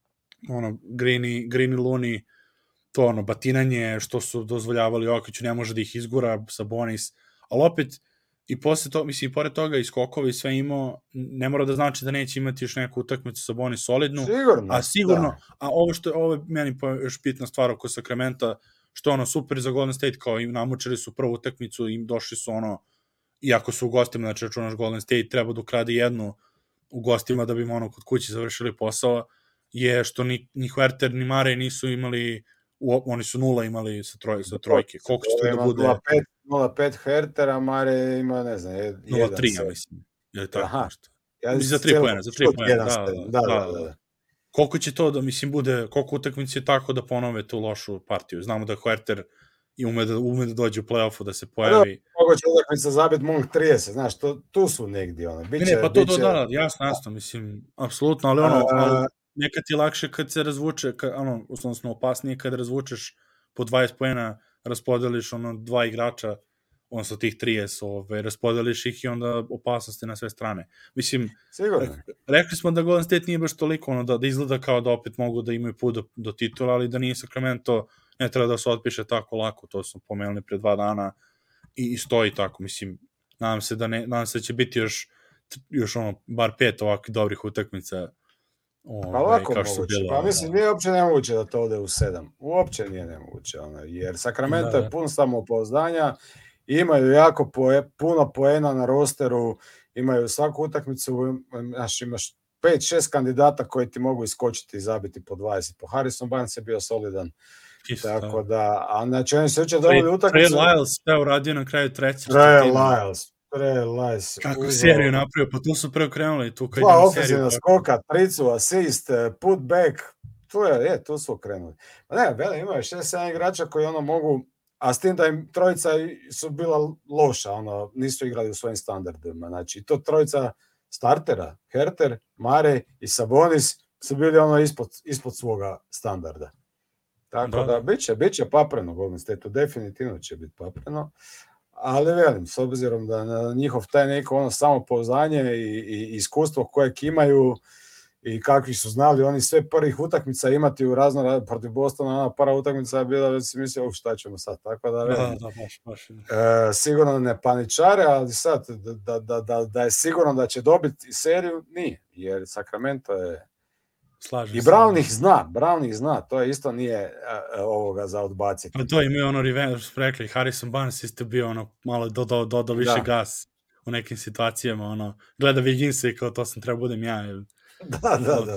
A: Green i Looney, to batinanje što su dozvoljavali Jokiću, ne može da ih izgura Sabonis, ali opet i posle to, mislim, i pored toga i skokova i sve imao, ne mora da znači da neće imati još neku utakmicu sa Boni solidnu,
B: Sigurno,
A: sigurno,
B: da.
A: a ovo je meni još bitna stvar oko Sakramenta, što ono super za Golden State, kao i namučili su prvu utakmicu i došli su ono, iako su u gostima, znači računaš Golden State, treba da ukrade jednu u gostima da bi ono kod kuće završili posao, je što ni Huerter ni Mare nisu imali, oni su 0 imali sa trojke. Koliko će to da bude?
B: 0,5 Hertera, Mare ima, ne znam,
A: 0,3, ja mislim. Je tako
B: Aha.
A: nešto. Za 3 poena,
B: Da.
A: Koliko će to da, mislim, bude, koliko utakmice je tako da ponove tu lošu partiju? Znamo da Huerter i ume da dođe u play-offu, da se pojavi.
B: Koliko će utakmica zabiti Monk 30, znaš, tu su negdje.
A: Ne, pa to da, jasno, mislim, apsolutno, ali ono, nekad ti lakše kad se razvuče, odnosno opasnije kad razvučeš po 20 poena, raspodeliš ono 2 igrača, odnosno tih 30, raspodeliš ih i onda opasnosti na sve strane. Mislim, rekli smo da Golden State nije baš toliko ono da izgleda kao da opet mogu da imaju put do titula, ali da nije Sacramento, ne treba da se otpiše tako lako, to smo pomenuli pre 2 dana i stoji tako, mislim, nadam se da će biti još ono, bar 5 ovakvih dobrih utakmica.
B: Pa lako moguće, pa mislim nije uopće nemoguće da to ode u 7, uopće nije nemoguće, jer Sacramento je pun samopouzdanja, imaju jako puno poena na rosteru, imaju svaku utakmicu, znaš, imaš 5-6 kandidata koji ti mogu iskočiti i zabiti po 20, po Harrison Barnes je bio solidan, tako da, a znači oni se uče dobili utakmicu.
A: Trey Lyles je uradio na kraju treće.
B: Trey Lyles.
A: Kako seriju napravio, pa tu su preokrenuli.
B: 2 ofenzivna skoka, tricu, asist, putback, tu su okrenuli. Ne, ima još 6-7 igrača koji mogu, a s tim da im trojica su bila loša, nisu igrali u svojim standardima. Znači, to trojica startera, Herter, Mare i Sabonis su bili ispod svoga standarda. Tako da bit će papreno Golden State, definitivno će biti papreno. Ali velim, s obzirom da na njihov taj neko samopouzdanje i iskustvo kojeg imaju i kakvi su znali oni sve prvih utakmica imati u protiv Bostona, prva utakmica je bila, već si mislio, šta ćemo sad, tako da velim.
A: Baš.
B: Sigurno ne paničare, ali sad da je sigurno da će dobiti seriju, nije, jer Sacramento je i Brown ih zna, to je isto nije ovoga za odbaciti.
A: Pa to imaju revenge, rekli, Harrison Barnes isto bio malo dodao više gas u nekim situacijama, gleda Wigginsa i kao to sam treba budem ja.
B: Da.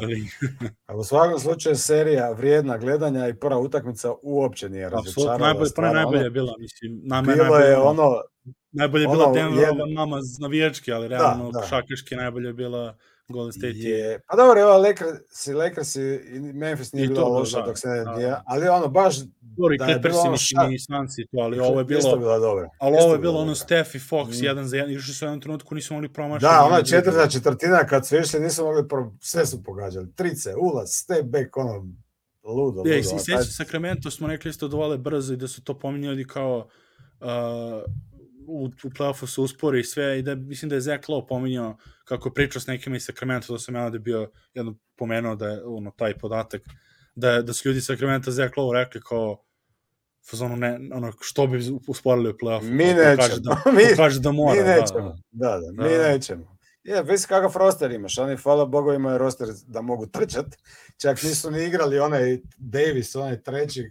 B: A u svakom slučaju serija vrijedna gledanja i prva utakmica uopće nije razočarala.
A: Najbolje je bila, mislim,
B: bilo je
A: najbolje je bila Denverova nama navijački, ali realno šakaški najbolje je bila Golden State.
B: Pa dobro, Lakers i Memphis nije bilo loša dok se ne nije, ali baš
A: da je bilo i Sansi to, ali ovo je bilo
B: dobro.
A: Ali ovo je bilo Steph i Fox jedan za jedan, išli su u jednom trenutku, nisu mogli promašati.
B: Da, četvrtina kad su išli nisu mogli, sve su pogađali, trice, ulaz, step back, ludo.
A: I sveći Sacramento smo rekli isto da vole brzo i da su to pominjali kao u play-offu su uspori i sve, i da mislim da je Zach Lowe pominjao kako je pričao s nekima iz Sacramento, da sam ja da je bio jedno pomenuo da je taj podatak, da su ljudi iz Sacramento Zach Lowe rekli kao što bi usporili u play-offu.
B: Mi nećemo.
A: Kaže da mora.
B: Mi nećemo. Da, mi nećemo. Visi kakav roster imaš, oni hvala Bogu imaju roster da mogu trčat, čak nisu ni igrali onaj Davis, onaj treći,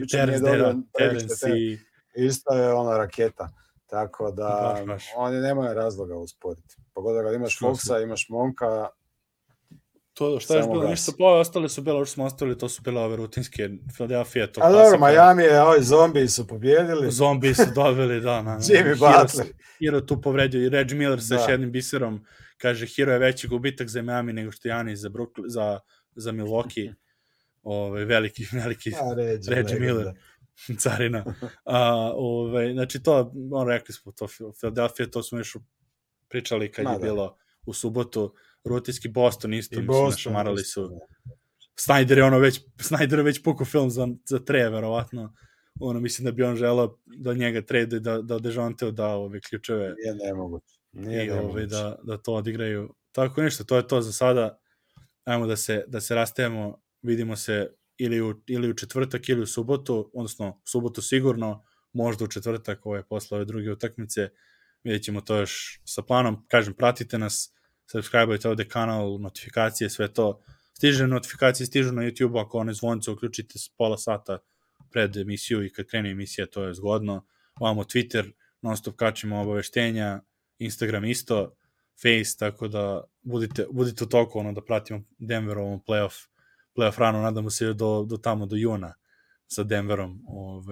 B: isto je raketa. Tako da oni nemaju razloga usporiti. Pogoda kad imaš Foxa, imaš Monka.
A: To šta je bilo, ništa ostali su bilo, što smo ostali, to su bile ove rutinske Philadelphia.
B: A dobro, Miami je, ovi zombiji su pobjedili.
A: Zombiji su dobili, da.
B: Jimmy Butler.
A: Hero tu povredio i Reggie Miller sa još jednim biserom. Kaže, Hero je veći gubitak za Miami nego što Giannis za Milwaukee. Veliki Reggie Miller. Carina. Znači to, rekli smo to, Philadelphia, to smo još pričali kad je bilo u subotu, rutinski Boston isto, našamarali su. Snyder je već pukao film za Tre, verovatno. Mislim da bi on želao da njega trade, da Dejonteu da ove ključeve.
B: Nije nemoguće.
A: Da to odigraju. Tako ništa, to je to za sada. Ajmo da se rastajemo, vidimo se ili u četvrtak ili u subotu, odnosno u subotu sigurno, možda u četvrtak, posle ove druge utakmice, vidjet ćemo to još sa planom. Kažem, pratite nas, subscribe-ajte ovde kanal, notifikacije, sve to. Notifikacije stižu na YouTube, ako one zvonce uključite pola sata pred emisiju i kad krene emisija, to je zgodno. Ovamo Twitter, non stop kačimo obaveštenja, Instagram isto, Face, tako da budite u toku, da pratimo Denverovom playoff ranu, nadamo se do tamo, do juna sa Denverom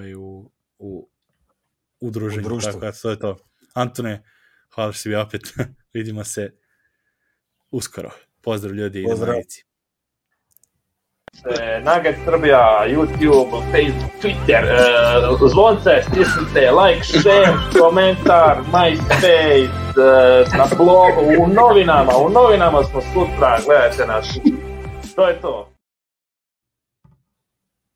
A: u druženju. Tako da, to je to. Antone, hvala što si bio opet. Vidimo se uskoro. Pozdrav ljudi i Majici.
C: Nugget Srbija, YouTube, Facebook, Twitter, zvonce, stisnite, like, share, komentar, MySpace, na blogu, u novinama smo sutra, gledajte nas. To je to.